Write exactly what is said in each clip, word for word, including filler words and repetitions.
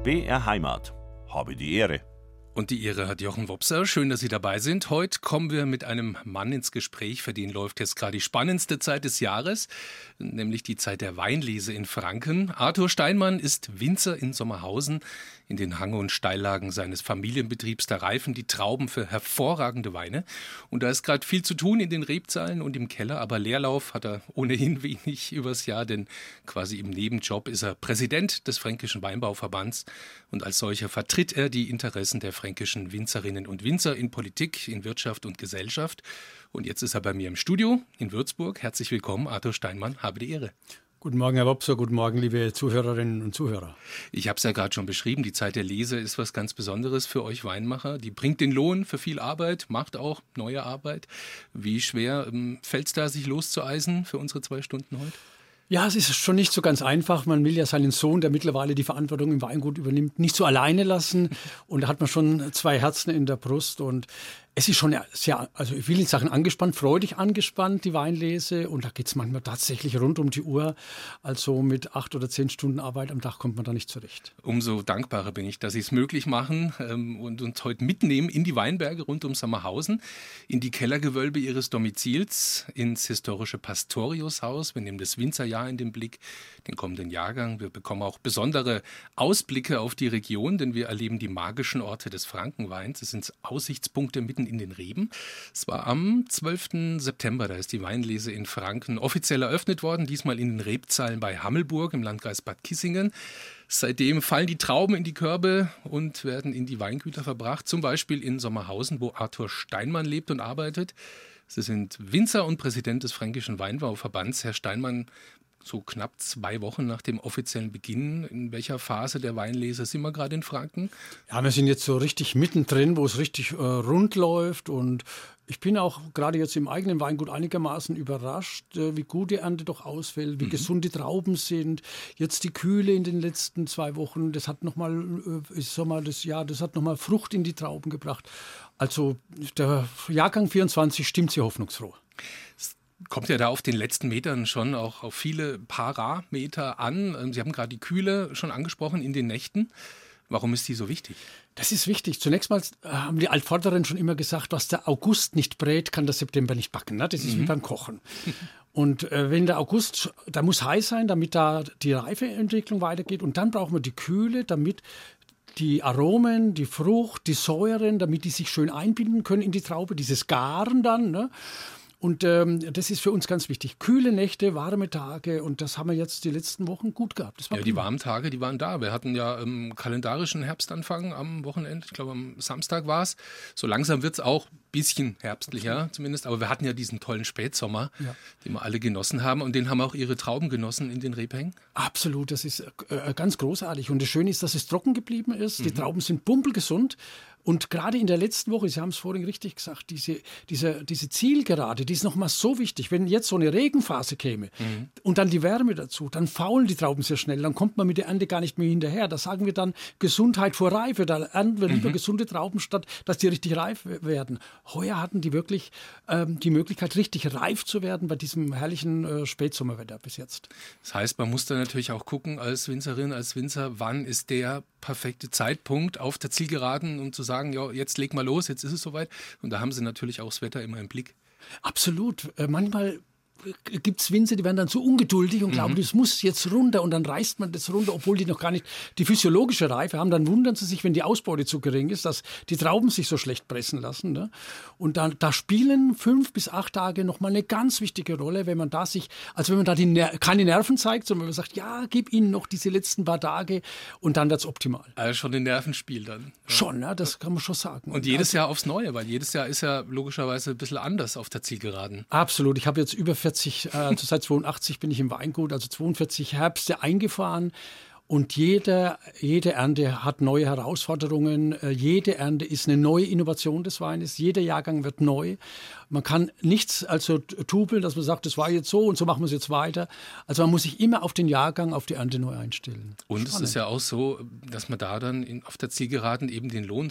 B R Heimat. Habe die Ehre. Und die Ehre hat Jochen Wopser. Schön, dass Sie dabei sind. Heute kommen wir mit einem Mann ins Gespräch, für den läuft jetzt gerade die spannendste Zeit des Jahres, nämlich die Zeit der Weinlese in Franken. Arthur Steinmann ist Winzer in Sommerhausen. In den Hang- und Steillagen seines Familienbetriebs, da reifen die Trauben für hervorragende Weine. Und da ist gerade viel zu tun in den Rebzahlen und im Keller, aber Leerlauf hat er ohnehin wenig übers Jahr, denn quasi im Nebenjob ist er Präsident des Fränkischen Weinbauverbands und als solcher vertritt er die Interessen der fränkischen Winzerinnen und Winzer in Politik, in Wirtschaft und Gesellschaft. Und jetzt ist er bei mir im Studio in Würzburg. Herzlich willkommen, Arthur Steinmann, habe die Ehre. Guten Morgen, Herr Wopser, guten Morgen, liebe Zuhörerinnen und Zuhörer. Ich habe es ja gerade schon beschrieben, die Zeit der Lese ist was ganz Besonderes für euch Weinmacher. Die bringt den Lohn für viel Arbeit, macht auch neue Arbeit. Wie schwer ähm, fällt es da, sich loszueisen für unsere zwei Stunden heute? Ja, es ist schon nicht so ganz einfach. Man will ja seinen Sohn, der mittlerweile die Verantwortung im Weingut übernimmt, nicht so alleine lassen. Und da hat man schon zwei Herzen in der Brust. Und es ist schon sehr, also ich will nicht sagen angespannt, freudig angespannt, die Weinlese. Und da geht es manchmal tatsächlich rund um die Uhr. Also mit acht oder zehn Stunden Arbeit am Tag kommt man da nicht zurecht. Umso dankbarer bin ich, dass Sie es möglich machen ähm, und uns heute mitnehmen in die Weinberge rund um Sommerhausen, in die Kellergewölbe Ihres Domizils, ins historische Pastoriushaus. Wir nehmen das Winzerjahr in den Blick, den kommenden Jahrgang. Wir bekommen auch besondere Ausblicke auf die Region, denn wir erleben die magischen Orte des Frankenweins. Es sind Aussichtspunkte mitten in den Reben. Es war am zwölften September, da ist die Weinlese in Franken offiziell eröffnet worden, diesmal in den Rebzahlen bei Hammelburg im Landkreis Bad Kissingen. Seitdem fallen die Trauben in die Körbe und werden in die Weingüter verbracht, zum Beispiel in Sommerhausen, wo Arthur Steinmann lebt und arbeitet. Sie sind Winzer und Präsident des Fränkischen Weinbauverbands. Herr Steinmann, so knapp zwei Wochen nach dem offiziellen Beginn, in welcher Phase der Weinlese sind wir gerade in Franken? Ja, wir sind jetzt so richtig mittendrin, wo es richtig äh, rund läuft. Und ich bin auch gerade jetzt im eigenen Weingut einigermaßen überrascht, äh, wie gut die Ernte doch ausfällt, wie mhm. gesund die Trauben sind. Jetzt die Kühle in den letzten zwei Wochen, das hat nochmal, äh, ich sag mal, das Jahr, das hat nochmal Frucht in die Trauben gebracht. Also der Jahrgang vierundzwanzig stimmt sehr hoffnungsfroh. Kommt ja da auf den letzten Metern schon auch auf viele Parameter an. Sie haben gerade die Kühle schon angesprochen in den Nächten. Warum ist die so wichtig? Das ist wichtig. Zunächst mal haben die Altvorderen schon immer gesagt, was der August nicht brät, kann der September nicht backen. Ne? Das ist mhm. wie beim Kochen. Und äh, wenn der August, da muss heiß sein, damit da die Reifeentwicklung weitergeht. Und dann brauchen wir die Kühle, damit die Aromen, die Frucht, die Säuren, damit die sich schön einbinden können in die Traube, dieses Garen dann, ne? Und ähm, das ist für uns ganz wichtig. Kühle Nächte, warme Tage und das haben wir jetzt die letzten Wochen gut gehabt. Das war ja, die warmen Tage, die waren da. Wir hatten ja im kalendarischen Herbstanfang am Wochenende, ich glaube am Samstag war es. So langsam wird es auch ein bisschen herbstlicher zumindest, aber wir hatten ja diesen tollen Spätsommer, ja. den wir alle genossen haben und den haben auch Ihre Trauben genossen in den Rebhängen? Absolut, das ist äh, ganz großartig und das Schöne ist, dass es trocken geblieben ist. Mhm. Die Trauben sind pumpelgesund. Und gerade in der letzten Woche, Sie haben es vorhin richtig gesagt, diese, diese, diese Zielgerade, die ist nochmal so wichtig. Wenn jetzt so eine Regenphase käme mhm. und dann die Wärme dazu, dann faulen die Trauben sehr schnell. Dann kommt man mit der Ernte gar nicht mehr hinterher. Da sagen wir dann Gesundheit vor Reife. Da ernten wir lieber mhm. gesunde Trauben, statt dass die richtig reif werden. Heuer hatten die wirklich ähm, die Möglichkeit, richtig reif zu werden bei diesem herrlichen äh, Spätsommerwetter bis jetzt. Das heißt, man muss da natürlich auch gucken als Winzerin, als Winzer, wann ist der perfekte Zeitpunkt auf der Zielgeraden, um zu sagen, ja, jetzt leg mal los, jetzt ist es soweit. Und da haben Sie natürlich auch das Wetter immer im Blick. Absolut. Äh, manchmal gibt es Winzer, die werden dann so ungeduldig und glauben, mhm. das muss jetzt runter und dann reißt man das runter, obwohl die noch gar nicht die physiologische Reife haben. Dann wundern sie sich, wenn die Ausbeute zu gering ist, dass die Trauben sich so schlecht pressen lassen. Ne? Und da, da spielen fünf bis acht Tage nochmal eine ganz wichtige Rolle, wenn man da sich, also wenn man da die Ner- keine Nerven zeigt, sondern wenn man sagt, ja, gib ihnen noch diese letzten paar Tage und dann wird es optimal. Also schon ein Nervenspiel dann. Ja. Schon, ja, das kann man schon sagen. Und jedes also, Jahr aufs Neue, weil jedes Jahr ist ja logischerweise ein bisschen anders auf der Zielgeraden. Absolut. Ich habe jetzt über vierzig, also seit zweiundachtzig bin ich im Weingut, also zweiundvierzig Herbste eingefahren. Und jede, jede Ernte hat neue Herausforderungen. Jede Ernte ist eine neue Innovation des Weines. Jeder Jahrgang wird neu. Man kann nichts also tubeln, dass man sagt, das war jetzt so und so machen wir es jetzt weiter. Also man muss sich immer auf den Jahrgang, auf die Ernte neu einstellen. Und Spannend. Es ist ja auch so, dass man da dann in, auf der Zielgeraden eben den Lohn so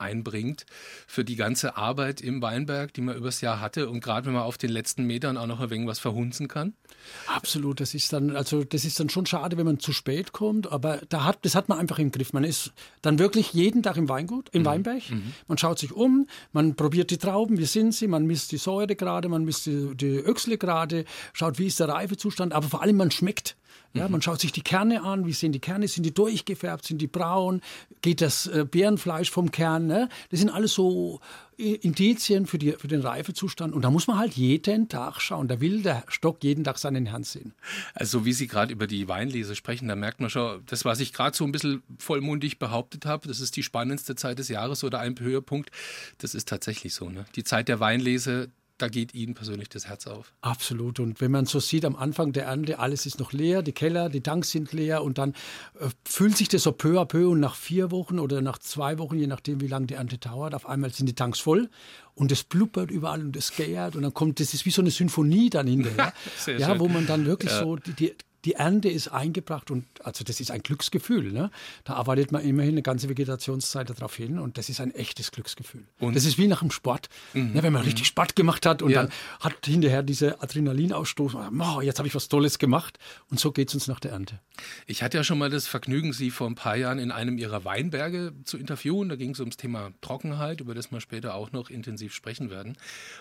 einbringt für die ganze Arbeit im Weinberg, die man übers Jahr hatte und gerade wenn man auf den letzten Metern auch noch ein wenig was verhunzen kann? Absolut, das ist dann, also das ist dann schon schade, wenn man zu spät kommt, aber da hat, das hat man einfach im Griff. Man ist dann wirklich jeden Tag im Weingut, im mhm. Weinberg, mhm. man schaut sich um, man probiert die Trauben, wie sind sie, man misst die Säure gerade, man misst die, die Öchsle gerade, schaut, wie ist der Reifezustand, aber vor allem man schmeckt. Ja, man schaut sich die Kerne an, wie sehen die Kerne, sind die durchgefärbt, sind die braun, geht das äh, Beerenfleisch vom Kern, ne? Das sind alles so Indizien für, die, für den Reifezustand und da muss man halt jeden Tag schauen, da will der Stock jeden Tag seinen Herrn sehen. Also wie Sie gerade über die Weinlese sprechen, da merkt man schon, das, was ich gerade so ein bisschen vollmundig behauptet habe, das ist die spannendste Zeit des Jahres oder ein Höhepunkt, das ist tatsächlich so, ne? Die Zeit der Weinlese, da geht Ihnen persönlich das Herz auf. Absolut. Und wenn man so sieht, am Anfang der Ernte, alles ist noch leer, die Keller, die Tanks sind leer und dann äh, füllt sich das so peu à peu und nach vier Wochen oder nach zwei Wochen, je nachdem, wie lange die Ernte dauert, auf einmal sind die Tanks voll und es blubbert überall und es gärt und dann kommt, das ist wie so eine Symphonie dann hinterher, ja, ja, wo man dann wirklich ja. so die, die Die Ernte ist eingebracht und also das ist ein Glücksgefühl. Ne? Da arbeitet man immerhin eine ganze Vegetationszeit darauf hin und das ist ein echtes Glücksgefühl. Und das ist wie nach dem Sport. Mhm. Ne? Wenn man richtig Sport gemacht hat und ja. dann hat hinterher diese Adrenalinausstoß, oh, jetzt habe ich was Tolles gemacht und so geht es uns nach der Ernte. Ich hatte ja schon mal das Vergnügen, Sie vor ein paar Jahren in einem Ihrer Weinberge zu interviewen. Da ging es ums Thema Trockenheit, über das wir später auch noch intensiv sprechen werden.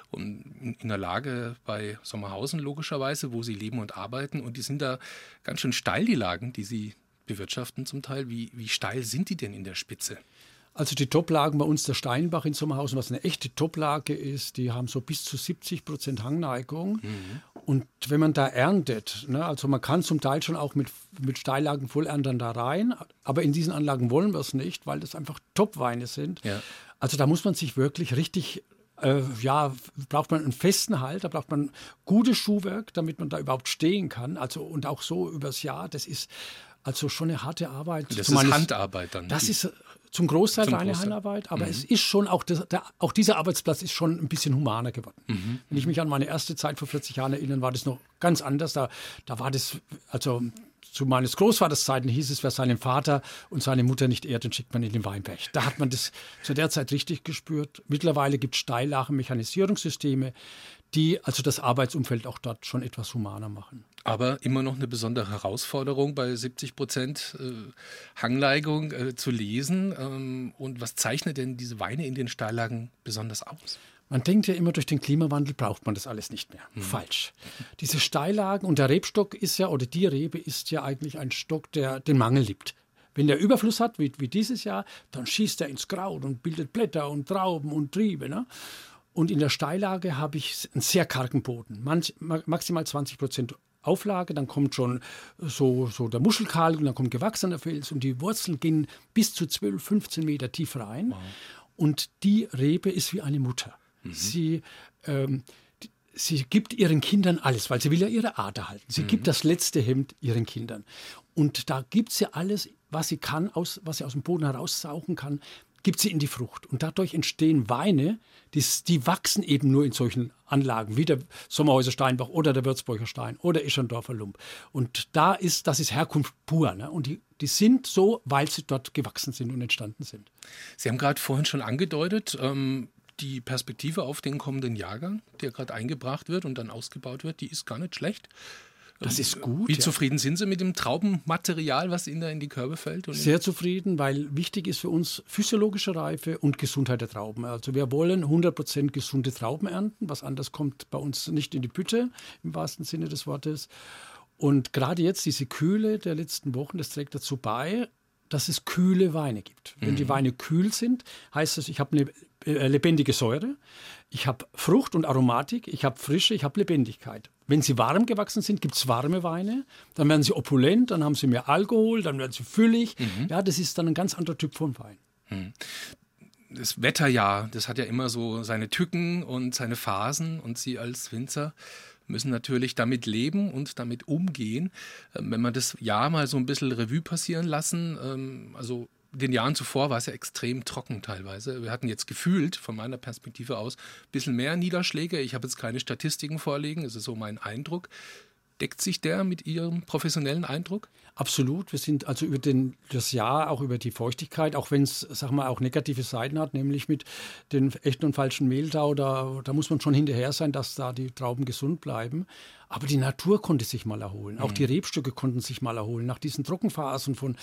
Und in der Lage bei Sommerhausen logischerweise, wo Sie leben und arbeiten und die sind da ganz schön steil, die Lagen, die Sie bewirtschaften zum Teil. Wie, wie steil sind die denn in der Spitze? Also die Toplagen bei uns, der Steinbach in Sommerhausen, was eine echte Toplage ist, die haben so bis zu siebzig Prozent Hangneigung. Mhm. Und wenn man da erntet, ne, also man kann zum Teil schon auch mit, mit Steillagen Vollernten da rein, aber in diesen Anlagen wollen wir es nicht, weil das einfach Topweine sind. Ja. Also da muss man sich wirklich richtig... Äh, ja, braucht man einen festen Halt, da braucht man gutes Schuhwerk, damit man da überhaupt stehen kann. Also und auch so übers Jahr, das ist also schon eine harte Arbeit. Das ist meines, Handarbeit dann. Das ist zum Großteil zum reine Großteil. Handarbeit, aber mhm. es ist schon auch, das, der, auch dieser Arbeitsplatz ist schon ein bisschen humaner geworden. Mhm. Wenn ich mich an meine erste Zeit vor vierzig Jahren erinnere, war das noch ganz anders. Da, da war das, also zu meines Großvaters Zeiten hieß es, wer seinen Vater und seine Mutter nicht ehrt, den schickt man in den Weinberg. Da hat man das zu der Zeit richtig gespürt. Mittlerweile gibt es Steillagen, Mechanisierungssysteme, die also das Arbeitsumfeld auch dort schon etwas humaner machen. Aber immer noch eine besondere Herausforderung, bei siebzig Prozent äh, Hangneigung äh, zu lesen. Ähm, und was zeichnet denn diese Weine in den Steillagen besonders aus? Man denkt ja immer, durch den Klimawandel braucht man das alles nicht mehr. Hm. Falsch. Diese Steillagen und der Rebstock ist ja, oder die Rebe ist ja eigentlich ein Stock, der den Mangel liebt. Wenn der Überfluss hat, wie, wie dieses Jahr, dann schießt er ins Kraut und bildet Blätter und Trauben und Triebe. Ne? Und in der Steillage habe ich einen sehr kargen Boden. Manch, maximal zwanzig Prozent Auflage, dann kommt schon so, so der Muschelkalk und dann kommt gewachsener Fels und die Wurzeln gehen bis zu zwölf, fünfzehn Meter tief rein. Wow. Und die Rebe ist wie eine Mutter. Mhm. Sie, ähm, die, sie gibt ihren Kindern alles, weil sie will ja ihre Art erhalten. Sie mhm. gibt das letzte Hemd ihren Kindern. Und da gibt sie alles, was sie kann, aus, was sie aus dem Boden heraussaugen kann, gibt sie in die Frucht. Und dadurch entstehen Weine, die, die wachsen eben nur in solchen Anlagen, wie der Sommerhäuser Steinbach oder der Würzburger Stein oder Eschendorfer Lump. Und da ist, das ist Herkunft pur. Ne? Und die, die sind so, weil sie dort gewachsen sind und entstanden sind. Sie haben gerade vorhin schon angedeutet, ähm die Perspektive auf den kommenden Jahrgang, der gerade eingebracht wird und dann ausgebaut wird, die ist gar nicht schlecht. Das ist gut. Wie ja. zufrieden sind Sie mit dem Traubenmaterial, was Ihnen da in die Körbe fällt? Und Sehr zufrieden, weil wichtig ist für uns physiologische Reife und Gesundheit der Trauben. Also wir wollen hundert Prozent gesunde Trauben ernten. Was anderes kommt bei uns nicht in die Bütte, im wahrsten Sinne des Wortes. Und gerade jetzt diese Kühle der letzten Wochen, das trägt dazu bei, dass es kühle Weine gibt. Wenn mhm. die Weine kühl sind, heißt das, ich habe eine lebendige Säure, ich habe Frucht und Aromatik, ich habe Frische, ich habe Lebendigkeit. Wenn sie warm gewachsen sind, gibt es warme Weine, dann werden sie opulent, dann haben sie mehr Alkohol, dann werden sie füllig. Mhm. Ja, das ist dann ein ganz anderer Typ von Wein. Mhm. Das Wetterjahr, das hat ja immer so seine Tücken und seine Phasen und Sie als Winzer müssen natürlich damit leben und damit umgehen. Wenn man das Jahr mal so ein bisschen Revue passieren lassen, also den Jahren zuvor war es ja extrem trocken teilweise. Wir hatten jetzt gefühlt, von meiner Perspektive aus, ein bisschen mehr Niederschläge. Ich habe jetzt keine Statistiken vorliegen, es ist so mein Eindruck. Deckt sich der mit Ihrem professionellen Eindruck? Absolut. Wir sind also über den, das Jahr, auch über die Feuchtigkeit, auch wenn es, sag mal, auch negative Seiten hat, nämlich mit den echten und falschen Mehltau, da, da muss man schon hinterher sein, dass da die Trauben gesund bleiben. Aber die Natur konnte sich mal erholen. Auch mhm. die Rebstöcke konnten sich mal erholen. Nach diesen Trockenphasen von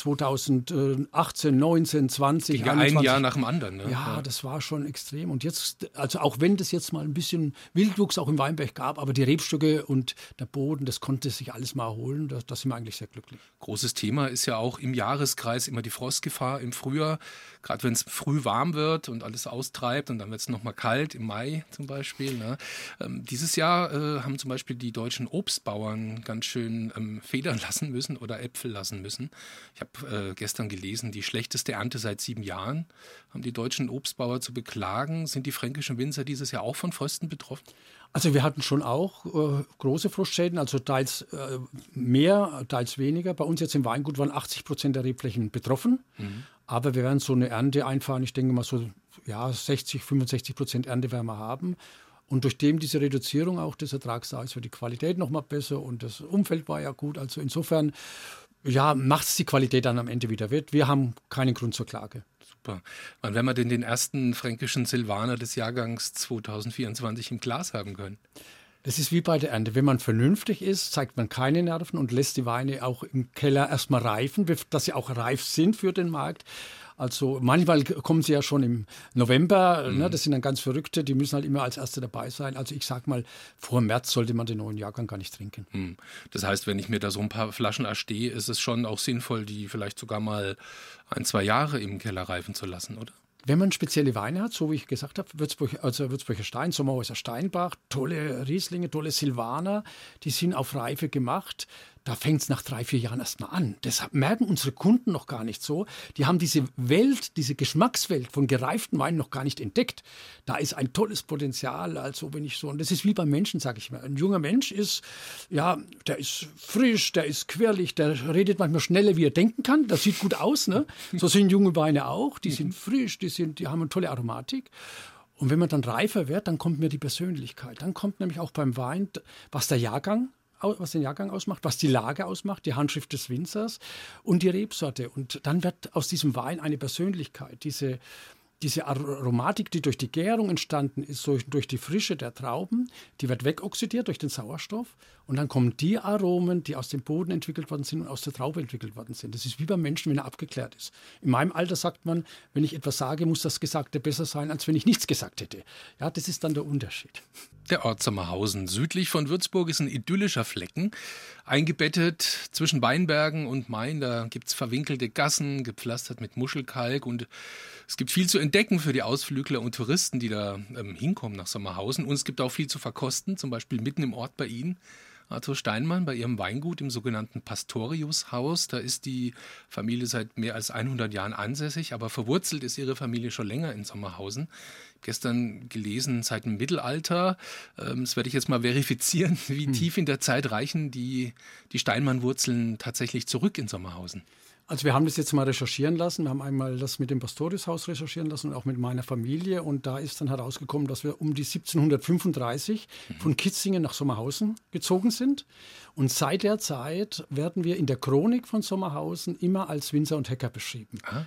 zweitausendachtzehn, neunzehn, zwanzig, Ging ein Jahr nach dem anderen. Ne? Ja, ja, das war schon extrem. Und jetzt, also auch wenn das jetzt mal ein bisschen Wildwuchs auch im Weinberg gab, aber die Rebstöcke und der Boden, das konnte sich alles mal erholen. Da, da sind wir eigentlich sehr glücklich. Großes Thema ist ja auch im Jahreskreis immer die Frostgefahr im Frühjahr. Gerade wenn es früh warm wird und alles austreibt und dann wird es nochmal kalt, im Mai zum Beispiel. Ne? Ähm, dieses Jahr äh, haben zum Beispiel die deutschen Obstbauern ganz schön ähm, Federn lassen müssen oder Äpfel lassen müssen. Ich habe äh, gestern gelesen, die schlechteste Ernte seit sieben Jahren haben die deutschen Obstbauer zu beklagen. Sind die fränkischen Winzer dieses Jahr auch von Frösten betroffen? Also wir hatten schon auch äh, große Frostschäden, also teils äh, mehr, teils weniger. Bei uns jetzt im Weingut waren achtzig Prozent der Rebflächen betroffen. Mhm. Aber wir werden so eine Ernte einfahren. Ich denke mal so ja, sechzig, fünfundsechzig Prozent Ernte werden wir haben. Und durch dem diese Reduzierung auch des Ertrags da ist, wird die Qualität noch mal besser und das Umfeld war ja gut. Also insofern ja, macht es die Qualität dann am Ende wieder wett. Wir haben keinen Grund zur Klage. Super. Wann werden wir denn den ersten fränkischen Silvaner des Jahrgangs zweitausendvierundzwanzig im Glas haben können? Das ist wie bei der Ernte. Wenn man vernünftig ist, zeigt man keine Nerven und lässt die Weine auch im Keller erstmal reifen, dass sie auch reif sind für den Markt. Also manchmal kommen sie ja schon im November, mhm. ne, das sind dann ganz Verrückte, die müssen halt immer als Erste dabei sein. Also ich sag mal, vor März sollte man den neuen Jahrgang gar nicht trinken. Mhm. Das heißt, wenn ich mir da so ein paar Flaschen erstehe, ist es schon auch sinnvoll, die vielleicht sogar mal ein, zwei Jahre im Keller reifen zu lassen, oder? Wenn man spezielle Weine hat, so wie ich gesagt habe, Würzburg, also Würzburger Stein, Sommerhäuser Steinbach, tolle Rieslinge, tolle Silvaner, die sind auf Reife gemacht. Da fängt es nach drei, vier Jahren erstmal an. Das merken unsere Kunden noch gar nicht so. Die haben diese Welt, diese Geschmackswelt von gereiften Weinen noch gar nicht entdeckt. Da ist ein tolles Potenzial. Also wenn ich so, und das ist wie beim Menschen, sage ich mal. Ein junger Mensch ist, ja, der ist frisch, der ist quirlig, der redet manchmal schneller, wie er denken kann. Das sieht gut aus, ne? So sind junge Weine auch. Die sind frisch, die sind, die haben eine tolle Aromatik. Und wenn man dann reifer wird, dann kommt mir die Persönlichkeit. Dann kommt nämlich auch beim Wein, was der Jahrgang was den Jahrgang ausmacht, was die Lage ausmacht, die Handschrift des Winzers und die Rebsorte. Und dann wird aus diesem Wein eine Persönlichkeit, diese, diese Aromatik, die durch die Gärung entstanden ist, durch, durch die Frische der Trauben, die wird wegoxidiert durch den Sauerstoff und dann kommen die Aromen, die aus dem Boden entwickelt worden sind und aus der Traube entwickelt worden sind. Das ist wie beim Menschen, wenn er abgeklärt ist. In meinem Alter sagt man, wenn ich etwas sage, muss das Gesagte besser sein, als wenn ich nichts gesagt hätte. Ja, das ist dann der Unterschied. Der Ort Sommerhausen südlich von Würzburg ist ein idyllischer Flecken, eingebettet zwischen Weinbergen und Main. Da gibt es verwinkelte Gassen, gepflastert mit Muschelkalk und es gibt viel zu entdecken für die Ausflügler und Touristen, die da ähm, hinkommen nach Sommerhausen. Und es gibt auch viel zu verkosten, zum Beispiel mitten im Ort bei Ihnen. Arthur Steinmann bei ihrem Weingut im sogenannten Pastorius-Haus. Da ist die Familie seit mehr als hundert Jahren ansässig, aber verwurzelt ist ihre Familie schon länger in Sommerhausen. Gestern gelesen, seit dem Mittelalter. Das werde ich jetzt mal verifizieren. Wie hm. tief in der Zeit reichen die, die Steinmann-Wurzeln tatsächlich zurück in Sommerhausen? Also wir haben das jetzt mal recherchieren lassen. Wir haben einmal das mit dem Pastorius-Haus recherchieren lassen und auch mit meiner Familie. Und da ist dann herausgekommen, dass wir um die siebzehnhundertfünfunddreißig mhm. von Kitzingen nach Sommerhausen gezogen sind. Und seit der Zeit werden wir in der Chronik von Sommerhausen immer als Winzer und Hecker beschrieben. Ah.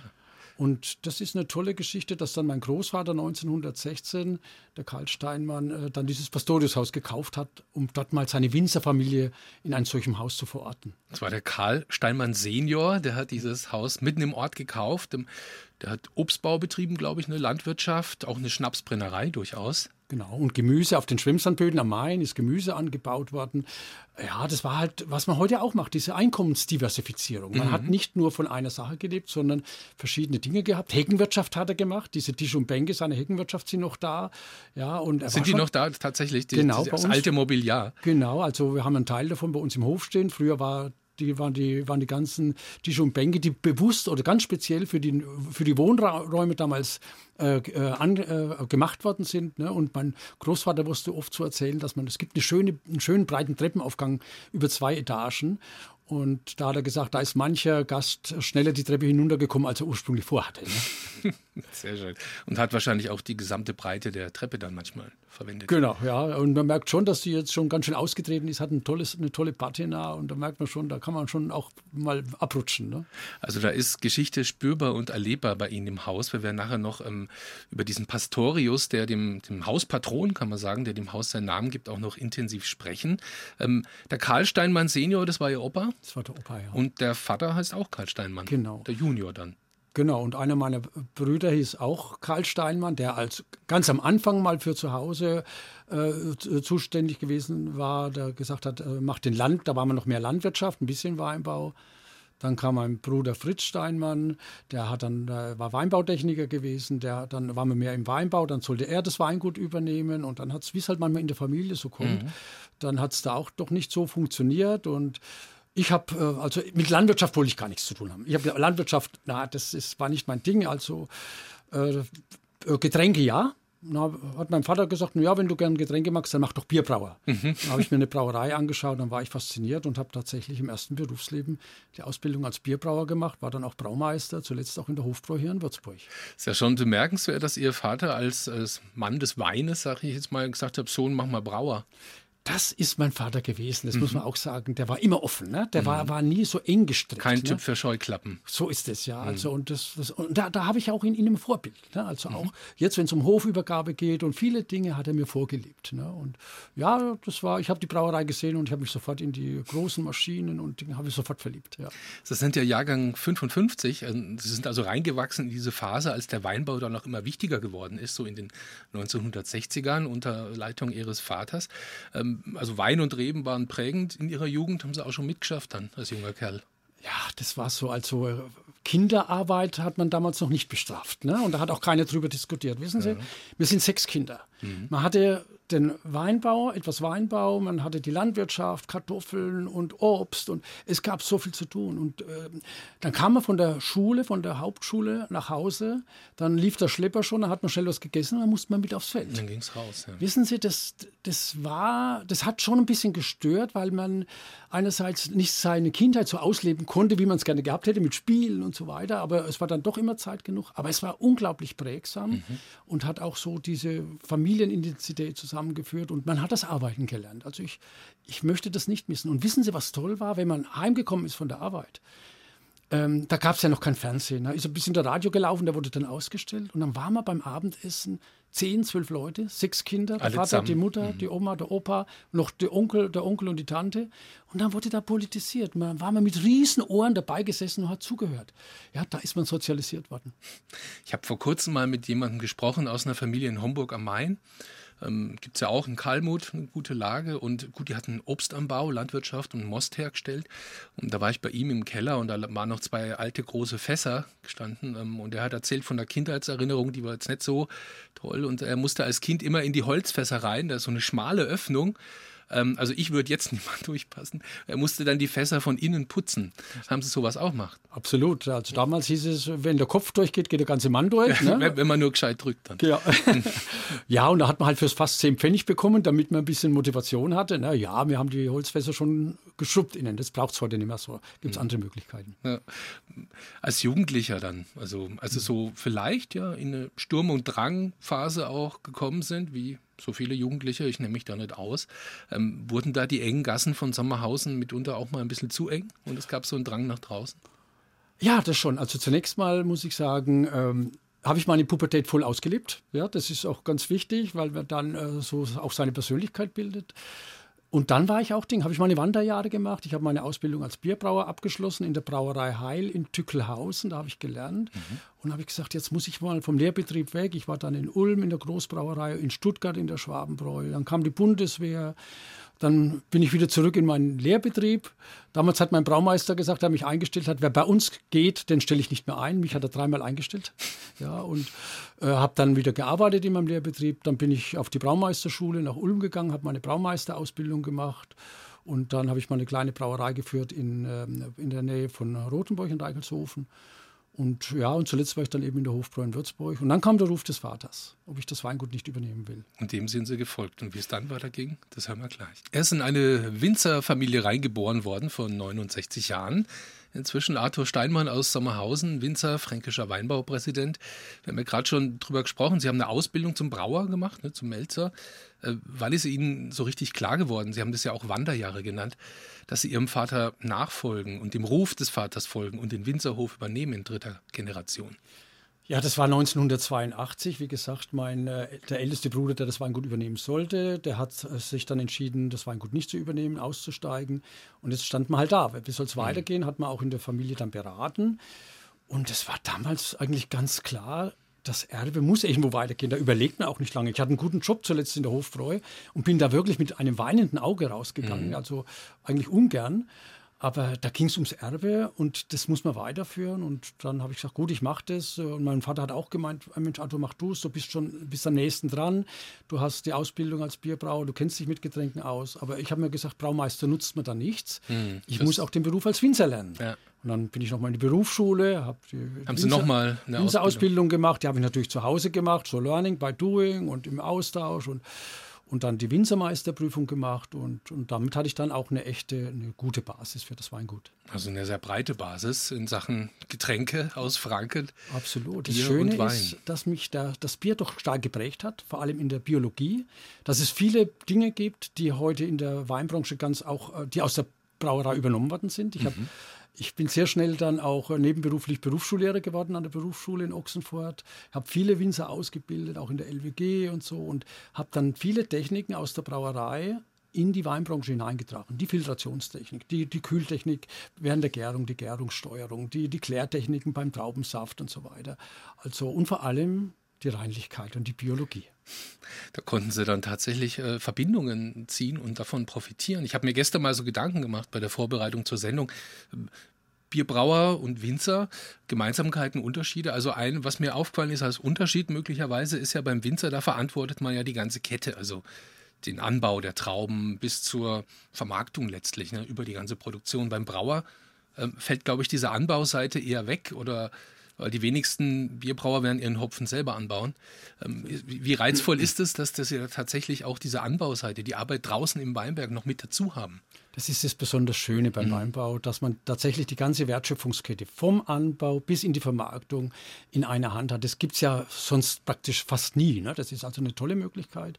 Und das ist eine tolle Geschichte, dass dann mein Großvater neunzehnhundertsechzehn, der Karl Steinmann, äh, dann dieses Pastorius-Haus gekauft hat, um dort mal seine Winzerfamilie in einem solchen Haus zu verorten. Das war der Karl Steinmann Senior, der hat dieses Haus mitten im Ort gekauft. Der hat Obstbau betrieben, glaube ich, eine Landwirtschaft, auch eine Schnapsbrennerei durchaus. Genau, und Gemüse auf den Schwemmsandböden am Main ist Gemüse angebaut worden. Ja, das war halt, was man heute auch macht, diese Einkommensdiversifizierung. Man mhm. hat nicht nur von einer Sache gelebt, sondern verschiedene Dinge gehabt. Heckenwirtschaft hat er gemacht, diese Tisch und Bänke seiner Heckenwirtschaft sind noch da. Ja, und er sind die schon, noch da tatsächlich, die, genau, das uns, alte Mobiliar? Genau, also wir haben einen Teil davon bei uns im Hof stehen. Früher war Die waren, die waren die ganzen Tische und Bänke, die bewusst oder ganz speziell für die, für die Wohnräume damals äh, an, äh, gemacht worden sind. Ne? Und mein Großvater wusste oft zu erzählen, dass man, es gibt eine schöne, einen schönen breiten Treppenaufgang über zwei Etagen. Und da hat er gesagt, da ist mancher Gast schneller die Treppe hinuntergekommen, als er ursprünglich vorhatte. Ne? Sehr schön. Und hat wahrscheinlich auch die gesamte Breite der Treppe dann manchmal verwendet. Genau, ja. Und man merkt schon, dass die jetzt schon ganz schön ausgetreten ist, hat ein tolles, eine tolle Patina und da merkt man schon, da kann man schon auch mal abrutschen. Ne? Also da ist Geschichte spürbar und erlebbar bei Ihnen im Haus. Wir werden nachher noch ähm, über diesen Pastorius, der dem, dem Hauspatron, kann man sagen, der dem Haus seinen Namen gibt, auch noch intensiv sprechen. Ähm, der Karl Steinmann Senior, das war Ihr Opa? Das war der Opa, ja. Und der Vater heißt auch Karl Steinmann. Genau. Der Junior dann. Genau, und einer meiner Brüder hieß auch Karl Steinmann, der als ganz am Anfang mal für zu Hause äh, zuständig gewesen war, der gesagt hat, äh, macht den Land, da war man noch mehr Landwirtschaft, ein bisschen Weinbau. Dann kam mein Bruder Fritz Steinmann, der hat dann, der war Weinbautechniker gewesen, der, dann war man mehr im Weinbau, dann sollte er das Weingut übernehmen und dann hat es, wie es halt manchmal in der Familie so kommt, mhm. dann hat es da auch doch nicht so funktioniert und ich habe, also mit Landwirtschaft wollte ich gar nichts zu tun haben. Ich habe Landwirtschaft, na, das ist, war nicht mein Ding. Also äh, Getränke, ja. Na, hat mein Vater gesagt, na ja, wenn du gern Getränke magst, dann mach doch Bierbrauer. Mhm. Dann habe ich mir eine Brauerei angeschaut, dann war ich fasziniert und habe tatsächlich im ersten Berufsleben die Ausbildung als Bierbrauer gemacht, war dann auch Braumeister, zuletzt auch in der Hofbräu hier in Würzburg. Ist ja schon bemerkenswert, dass Ihr Vater als, als Mann des Weines, sage ich jetzt mal, gesagt hat, Sohn, mach mal Brauer. Das ist mein Vater gewesen, das mhm. muss man auch sagen. Der war immer offen, ne? Der mhm. war, war nie so eng gestrickt. Kein ne? Typ für Scheuklappen. So ist es, ja. Also, mhm. und das, das, und da, da habe ich auch in ihm ein Vorbild. Ne? Also mhm. auch jetzt, wenn es um Hofübergabe geht und viele Dinge hat er mir vorgelebt. Ne? Und ja, das war, ich habe die Brauerei gesehen und ich habe mich sofort in die großen Maschinen und Dinge habe ich sofort verliebt. Ja. Das sind ja Jahrgang fünfundfünfzig. Sie sind also reingewachsen in diese Phase, als der Weinbau dann auch immer wichtiger geworden ist, so in den neunzehnhundertsechzigern unter Leitung Ihres Vaters. Also Wein und Reben waren prägend in Ihrer Jugend, haben Sie auch schon mitgeschafft dann als junger Kerl. Ja, das war so, also Kinderarbeit hat man damals noch nicht bestraft. Ne? Und da hat auch keiner drüber diskutiert. Wissen Sie, ja. wir sind sechs Kinder. Mhm. Man hatte den Weinbau, etwas Weinbau, man hatte die Landwirtschaft, Kartoffeln und Obst und es gab so viel zu tun. Und äh, dann kam man von der Schule, von der Hauptschule nach Hause, dann lief der Schlepper schon, dann hat man schnell was gegessen und dann musste man mit aufs Feld. Dann ging es raus. Ja. Wissen Sie, das, das war, das hat schon ein bisschen gestört, weil man einerseits nicht seine Kindheit so ausleben konnte, wie man es gerne gehabt hätte, mit Spielen und so weiter, aber es war dann doch immer Zeit genug. Aber es war unglaublich prägsam mhm. und hat auch so diese Familienidentität zusammengeführt und man hat das Arbeiten gelernt. Also ich, ich möchte das nicht missen. Und wissen Sie, was toll war, wenn man heimgekommen ist von der Arbeit? Ähm, da gab es ja noch kein Fernsehen. Da ist ein bisschen der Radio gelaufen, der wurde dann ausgestellt. Und dann waren wir beim Abendessen zehn, zwölf Leute, sechs Kinder, der Alle Vater, zusammen. die Mutter, Mhm. die Oma, der Opa, noch der Onkel, der Onkel und die Tante. Und dann wurde da politisiert. Man war man mit riesen Ohren dabei gesessen und hat zugehört. Ja, da ist man sozialisiert worden. Ich habe vor kurzem mal mit jemandem gesprochen aus einer Familie in Homburg am Main. Ähm, gibt es ja auch in Kalmuth eine gute Lage und gut, die hatten Obstanbau, Landwirtschaft und Most hergestellt und da war ich bei ihm im Keller und da waren noch zwei alte große Fässer gestanden ähm, und er hat erzählt von der Kindheitserinnerung, die war jetzt nicht so toll und er musste als Kind immer in die Holzfässer rein, da ist so eine schmale Öffnung. Also ich würde jetzt nicht mal durchpassen. Er musste dann die Fässer von innen putzen. Haben Sie sowas auch gemacht? Absolut. Also damals hieß es, wenn der Kopf durchgeht, geht der ganze Mann durch. Ne? wenn, wenn man nur gescheit drückt dann. Ja. Ja, und da hat man halt fürs Fass zehn Pfennig bekommen, damit man ein bisschen Motivation hatte. Na ja, wir haben die Holzfässer schon geschrubbt innen. Das braucht es heute nicht mehr so. Gibt es mhm. andere Möglichkeiten. Ja. Als Jugendlicher dann, also, also so vielleicht ja in eine Sturm- und Drangphase auch gekommen sind, wie so viele Jugendliche, ich nehme mich da nicht aus, ähm, wurden da die engen Gassen von Sommerhausen mitunter auch mal ein bisschen zu eng und es gab so einen Drang nach draußen? Ja, das schon. Also zunächst mal muss ich sagen, ähm, habe ich meine Pubertät voll ausgelebt. Ja, das ist auch ganz wichtig, weil man dann äh, so auch seine Persönlichkeit bildet. Und dann war ich auch Ding, habe ich meine Wanderjahre gemacht. Ich habe meine Ausbildung als Bierbrauer abgeschlossen in der Brauerei Heil in Tückelhausen. Da habe ich gelernt. Mhm. Und habe ich gesagt, jetzt muss ich mal vom Lehrbetrieb weg. Ich war dann in Ulm in der Großbrauerei, in Stuttgart in der Schwabenbräu. Dann kam die Bundeswehr. Dann bin ich wieder zurück in meinen Lehrbetrieb. Damals hat mein Braumeister gesagt, der mich eingestellt hat, wer bei uns geht, den stelle ich nicht mehr ein. Mich hat er dreimal eingestellt. Ja, und äh, habe dann wieder gearbeitet in meinem Lehrbetrieb. Dann bin ich auf die Braumeisterschule nach Ulm gegangen, habe meine Braumeisterausbildung gemacht. Und dann habe ich mal eine kleine Brauerei geführt in, ähm, in der Nähe von Rothenburg und Reichelshofen. Und ja, und zuletzt war ich dann eben in der Hofbräu in Würzburg. Und dann kam der Ruf des Vaters, ob ich das Weingut nicht übernehmen will. Und dem sind Sie gefolgt. Und wie es dann weiterging, das hören wir gleich. Er ist in eine Winzerfamilie reingeboren worden vor neunundsechzig Jahren. Inzwischen Arthur Steinmann aus Sommerhausen, Winzer, fränkischer Weinbaupräsident. Wir haben ja gerade schon drüber gesprochen. Sie haben eine Ausbildung zum Brauer gemacht, ne, zum Melzer. Äh, wann ist Ihnen so richtig klar geworden, Sie haben das ja auch Wanderjahre genannt, dass Sie Ihrem Vater nachfolgen und dem Ruf des Vaters folgen und den Winzerhof übernehmen in dritter Generation? Ja, das war neunzehnhundertzweiundachtzig. Wie gesagt, mein, äh, der älteste Bruder, der das Weingut übernehmen sollte, der hat äh, sich dann entschieden, das Weingut nicht zu übernehmen, auszusteigen. Und jetzt stand man halt da. Wie soll es mhm. weitergehen, hat man auch in der Familie dann beraten. Und es war damals eigentlich ganz klar, das Erbe muss irgendwo weitergehen. Da überlegt man auch nicht lange. Ich hatte einen guten Job zuletzt in der Hofbräu und bin da wirklich mit einem weinenden Auge rausgegangen. Mhm. Also eigentlich ungern. Aber da ging es ums Erbe und das muss man weiterführen. Und dann habe ich gesagt, gut, ich mache das. Und mein Vater hat auch gemeint, Mensch, Arthur, mach du es, du bist schon bist am nächsten dran. Du hast die Ausbildung als Bierbrauer, du kennst dich mit Getränken aus. Aber ich habe mir gesagt, Braumeister nutzt mir da nichts. Hm, ich muss auch den Beruf als Winzer lernen. Ja. Und dann bin ich nochmal in die Berufsschule, habe die Haben Winzer, Sie nochmal eine Winzerausbildung gemacht. Die habe ich natürlich zu Hause gemacht, so Learning by Doing und im Austausch und Und dann die Winzermeisterprüfung gemacht und, und damit hatte ich dann auch eine echte, eine gute Basis für das Weingut. Also eine sehr breite Basis in Sachen Getränke aus Franken. Absolut. Das Schöne ist, dass mich da, das Bier doch stark geprägt hat, vor allem in der Biologie. Dass es viele Dinge gibt, die heute in der Weinbranche ganz auch, die aus der Brauerei übernommen worden sind. Ich habe mhm. Ich bin sehr schnell dann auch nebenberuflich Berufsschullehrer geworden an der Berufsschule in Ochsenfurt. Habe viele Winzer ausgebildet, auch in der L W G und so. Und habe dann viele Techniken aus der Brauerei in die Weinbranche hineingetragen. Die Filtrationstechnik, die, die Kühltechnik während der Gärung, die Gärungssteuerung, die, die Klärtechniken beim Traubensaft und so weiter. Also und vor allem die Reinlichkeit und die Biologie. Da konnten Sie dann tatsächlich äh, Verbindungen ziehen und davon profitieren. Ich habe mir gestern mal so Gedanken gemacht bei der Vorbereitung zur Sendung. Bierbrauer und Winzer, Gemeinsamkeiten, Unterschiede. Also ein, was mir aufgefallen ist als Unterschied möglicherweise, ist ja beim Winzer, da verantwortet man ja die ganze Kette, also den Anbau der Trauben bis zur Vermarktung letztlich, ne, über die ganze Produktion. Beim Brauer äh, fällt, glaube ich, diese Anbauseite eher weg oder weil die wenigsten Bierbrauer werden ihren Hopfen selber anbauen. Ähm, wie reizvoll ist es, dass das ja tatsächlich auch diese Anbauseite, die Arbeit draußen im Weinberg noch mit dazu haben? Das ist das besonders Schöne beim mhm. Weinbau, dass man tatsächlich die ganze Wertschöpfungskette vom Anbau bis in die Vermarktung in einer Hand hat. Das gibt es ja sonst praktisch fast nie. Ne? Das ist also eine tolle Möglichkeit.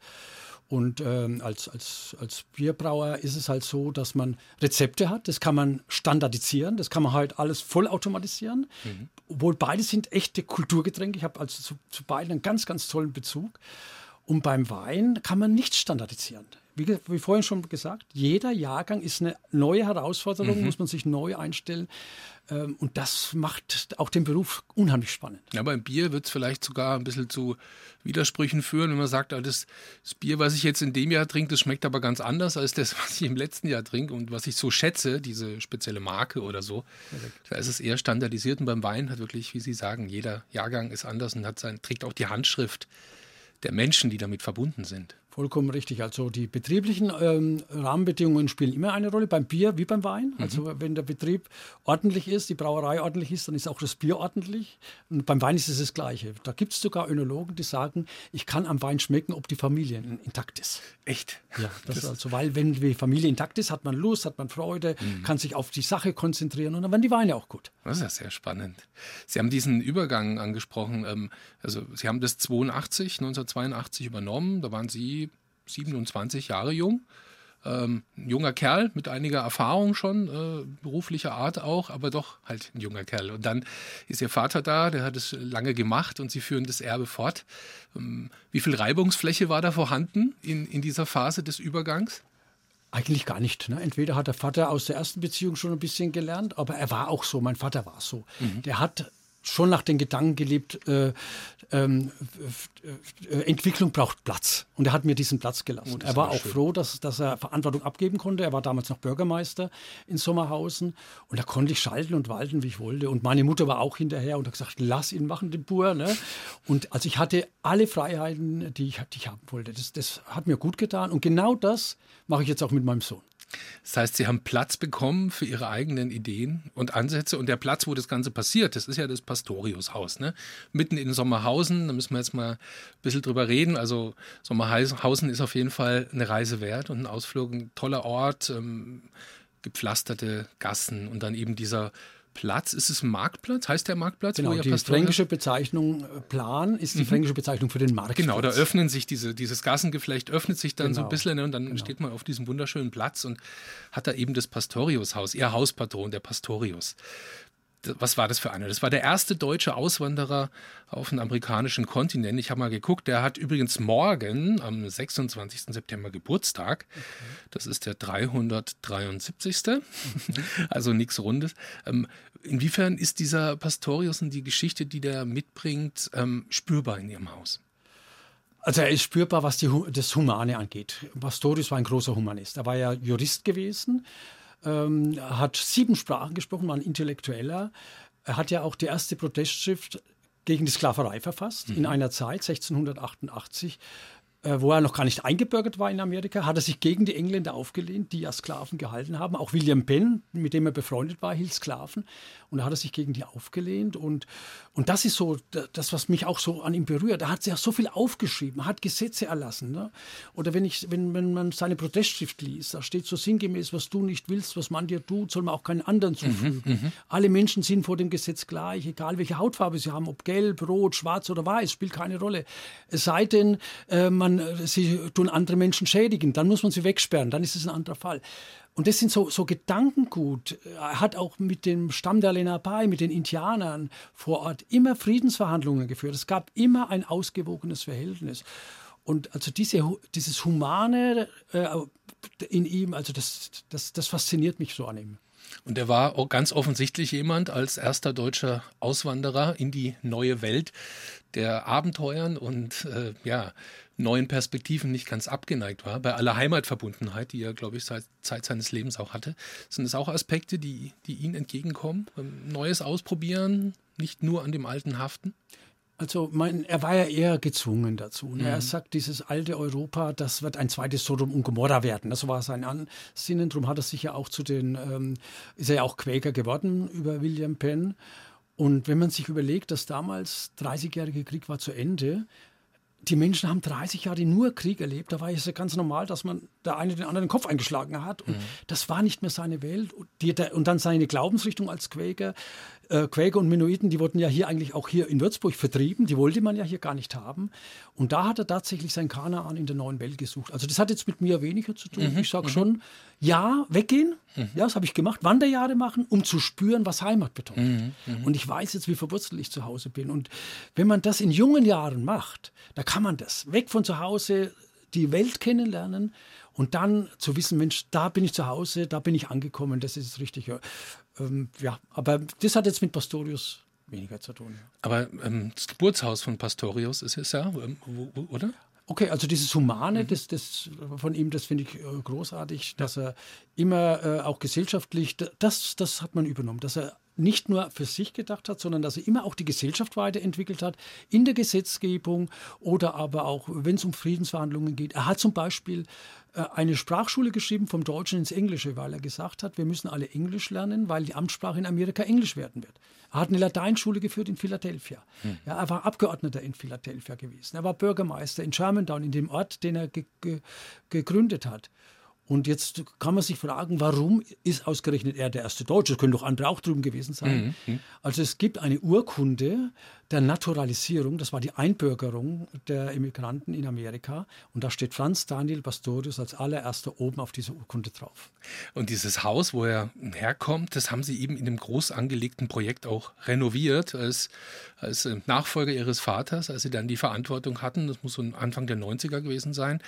Und ähm, als, als, als Bierbrauer ist es halt so, dass man Rezepte hat, das kann man standardisieren, das kann man halt alles vollautomatisieren. Mhm. Obwohl beide sind echte Kulturgetränke. Ich habe also zu, zu beiden einen ganz, ganz tollen Bezug. Und beim Wein kann man nicht standardisieren. Wie, wie vorhin schon gesagt, jeder Jahrgang ist eine neue Herausforderung, mhm. muss man sich neu einstellen. Ähm, und das macht auch den Beruf unheimlich spannend. Ja, beim Bier wird es vielleicht sogar ein bisschen zu Widersprüchen führen, wenn man sagt, das, das Bier, was ich jetzt in dem Jahr trinke, das schmeckt aber ganz anders als das, was ich im letzten Jahr trinke und was ich so schätze, diese spezielle Marke oder so. Direkt. Da ist es eher standardisiert und beim Wein hat wirklich, wie Sie sagen, jeder Jahrgang ist anders und hat sein, trägt auch die Handschrift der Menschen, die damit verbunden sind. Vollkommen richtig. Also die betrieblichen ähm, Rahmenbedingungen spielen immer eine Rolle, beim Bier wie beim Wein. Mhm. Also wenn der Betrieb ordentlich ist, die Brauerei ordentlich ist, dann ist auch das Bier ordentlich. Und beim Wein ist es das Gleiche. Da gibt es sogar Önologen, die sagen, ich kann am Wein schmecken, ob die Familie intakt ist. Echt? Ja, das, das ist also, weil wenn die Familie intakt ist, hat man Lust, hat man Freude, mhm. kann sich auf die Sache konzentrieren und dann werden die Weine auch gut. Das ist ja sehr spannend. Sie haben diesen Übergang angesprochen. Ähm, also Sie haben das zweiundachtzig, neunzehnhundertzweiundachtzig übernommen. Da waren Sie siebenundzwanzig Jahre jung. Ähm, ein junger Kerl mit einiger Erfahrung schon, äh, beruflicher Art auch, aber doch halt ein junger Kerl. Und dann ist Ihr Vater da, der hat es lange gemacht und Sie führen das Erbe fort. Ähm, wie viel Reibungsfläche war da vorhanden in, in dieser Phase des Übergangs? Eigentlich gar nicht. Ne? Entweder hat der Vater aus der ersten Beziehung schon ein bisschen gelernt, aber er war auch so, mein Vater war so. Mhm. Der hat schon nach den Gedanken gelebt, äh, ähm, äh, Entwicklung braucht Platz. Und er hat mir diesen Platz gelassen. Oh, er war auch schön. froh, dass, dass er Verantwortung abgeben konnte. Er war damals noch Bürgermeister in Sommerhausen. Und da konnte ich schalten und walten, wie ich wollte. Und meine Mutter war auch hinterher und hat gesagt, lass ihn machen, den Bur. Ne? Und also ich hatte alle Freiheiten, die ich, die ich haben wollte. Das, das hat mir gut getan. Und genau das mache ich jetzt auch mit meinem Sohn. Das heißt, Sie haben Platz bekommen für Ihre eigenen Ideen und Ansätze. Und der Platz, wo das Ganze passiert, das ist ja das Pastorius-Haus. Ne? Mitten in Sommerhausen, da müssen wir jetzt mal ein bisschen drüber reden. Also Sommerhausen ist auf jeden Fall eine Reise wert und ein Ausflug, ein toller Ort, ähm, gepflasterte Gassen und dann eben dieser Platz. Ist es ein Marktplatz? Heißt der Marktplatz? Genau, wo die fränkische Bezeichnung äh, Plan ist die mhm. fränkische Bezeichnung für den Marktplatz. Genau, da öffnen sich diese, dieses Gassengeflecht, öffnet sich dann genau. so ein bisschen, ne, und dann genau. steht man auf diesem wunderschönen Platz und hat da eben das Pastorius-Haus, ihr Hauspatron, der Pastorius. Was war das für einer? Das war der erste deutsche Auswanderer auf dem amerikanischen Kontinent. Ich habe mal geguckt, der hat übrigens morgen am sechsundzwanzigsten September Geburtstag. Okay. Das ist der dreihundertdreiundsiebzigste Also nichts Rundes. Ähm, inwiefern ist dieser Pastorius und die Geschichte, die der mitbringt, ähm, spürbar in Ihrem Haus? Also er ist spürbar, was die, das Humane angeht. Pastorius war ein großer Humanist. Er war ja Jurist gewesen. Ähm, er hat sieben Sprachen gesprochen, war ein Intellektueller. Er hat ja auch die erste Protestschrift gegen die Sklaverei verfasst, mhm. in einer Zeit, sechzehnhundertachtundachtzig, äh, wo er noch gar nicht eingebürgert war in Amerika, hat er sich gegen die Engländer aufgelehnt, die ja Sklaven gehalten haben. Auch William Penn, mit dem er befreundet war, hielt Sklaven. Und da hat er sich gegen die aufgelehnt. Und, und das ist so das, was mich auch so an ihm berührt. Er hat ja so viel aufgeschrieben, hat Gesetze erlassen. Ne? Oder wenn, ich, wenn, wenn man seine Protestschrift liest, da steht so sinngemäß, was du nicht willst, was man dir tut, soll man auch keinen anderen zufügen. Mhm, mh. Alle Menschen sind vor dem Gesetz gleich, egal welche Hautfarbe sie haben, ob gelb, rot, schwarz oder weiß, spielt keine Rolle. Es sei denn, äh, man, sie tun andere Menschen schädigen, dann muss man sie wegsperren, dann ist es ein anderer Fall. Und das sind so, so Gedankengut. Er hat auch mit dem Stamm der Lenape, mit den Indianern vor Ort immer Friedensverhandlungen geführt. Es gab immer ein ausgewogenes Verhältnis. Und also diese, dieses Humane äh, in ihm, also das, das, das fasziniert mich so an ihm. Und er war auch ganz offensichtlich jemand als erster deutscher Auswanderer in die neue Welt, der Abenteuern und äh, ja, neuen Perspektiven nicht ganz abgeneigt war. Bei aller Heimatverbundenheit, die er, glaube ich, seit Zeit seines Lebens auch hatte, sind es auch Aspekte, die, die ihm entgegenkommen. Neues ausprobieren, nicht nur an dem Alten haften? Also mein, er war ja eher gezwungen dazu. Mhm. Er sagt, dieses alte Europa, das wird ein zweites Sodom und Gomorra werden. Das war sein Ansinnen. Darum hat er sich ja auch zu den, ähm, ist er ja auch Quäker geworden über William Penn. Und wenn man sich überlegt, dass damals dreißigjährige Krieg war zu Ende, die Menschen haben dreißig Jahre nur Krieg erlebt. Da war es ja ganz normal, dass man der eine den anderen den Kopf eingeschlagen hat. Und mhm. das war nicht mehr seine Welt. Und, die, der, und dann seine Glaubensrichtung als Quäker. Äh, Quäker und Mennoniten, die wurden ja hier eigentlich auch hier in Würzburg vertrieben. Die wollte man ja hier gar nicht haben. Und da hat er tatsächlich sein Kanaan in der neuen Welt gesucht. Also das hat jetzt mit mir weniger zu tun. Mhm. Ich sage mhm. schon, ja, weggehen. Mhm. Ja, das habe ich gemacht. Wanderjahre machen, um zu spüren, was Heimat bedeutet. Mhm. Mhm. Und ich weiß jetzt, wie verwurzelt ich zu Hause bin. Und wenn man das in jungen Jahren macht, da kann man das. Weg von zu Hause, die Welt kennenlernen und dann zu wissen, Mensch, da bin ich zu Hause, da bin ich angekommen, das ist richtig. Ja, ähm, ja. Aber das hat jetzt mit Pastorius weniger zu tun. Ja. Aber ähm, das Geburtshaus von Pastorius ist es ja, ähm, wo, wo, oder? Okay, also dieses Humane, mhm. das, das von ihm, das finde ich äh, großartig, dass er immer äh, auch gesellschaftlich, das, das hat man übernommen, dass er nicht nur für sich gedacht hat, sondern dass er immer auch die Gesellschaft weiterentwickelt hat, in der Gesetzgebung oder aber auch, wenn es um Friedensverhandlungen geht. Er hat zum Beispiel äh, eine Sprachschule geschrieben vom Deutschen ins Englische, weil er gesagt hat, wir müssen alle Englisch lernen, weil die Amtssprache in Amerika Englisch werden wird. Er hat eine Lateinschule geführt in Philadelphia. Hm. Ja, er war Abgeordneter in Philadelphia gewesen. Er war Bürgermeister in Germantown, in dem Ort, den er ge- ge- gegründet hat. Und jetzt kann man sich fragen, warum ist ausgerechnet er der erste Deutsche? Es können doch andere auch drüben gewesen sein. Mhm. Also es gibt eine Urkunde der Naturalisierung, das war die Einbürgerung der Immigranten in Amerika. Und da steht Franz Daniel Pastorius als allererster oben auf dieser Urkunde drauf. Und dieses Haus, wo er herkommt, das haben Sie eben in einem groß angelegten Projekt auch renoviert, als, als Nachfolger Ihres Vaters, als Sie dann die Verantwortung hatten. Das muss so Anfang der neunziger gewesen sein.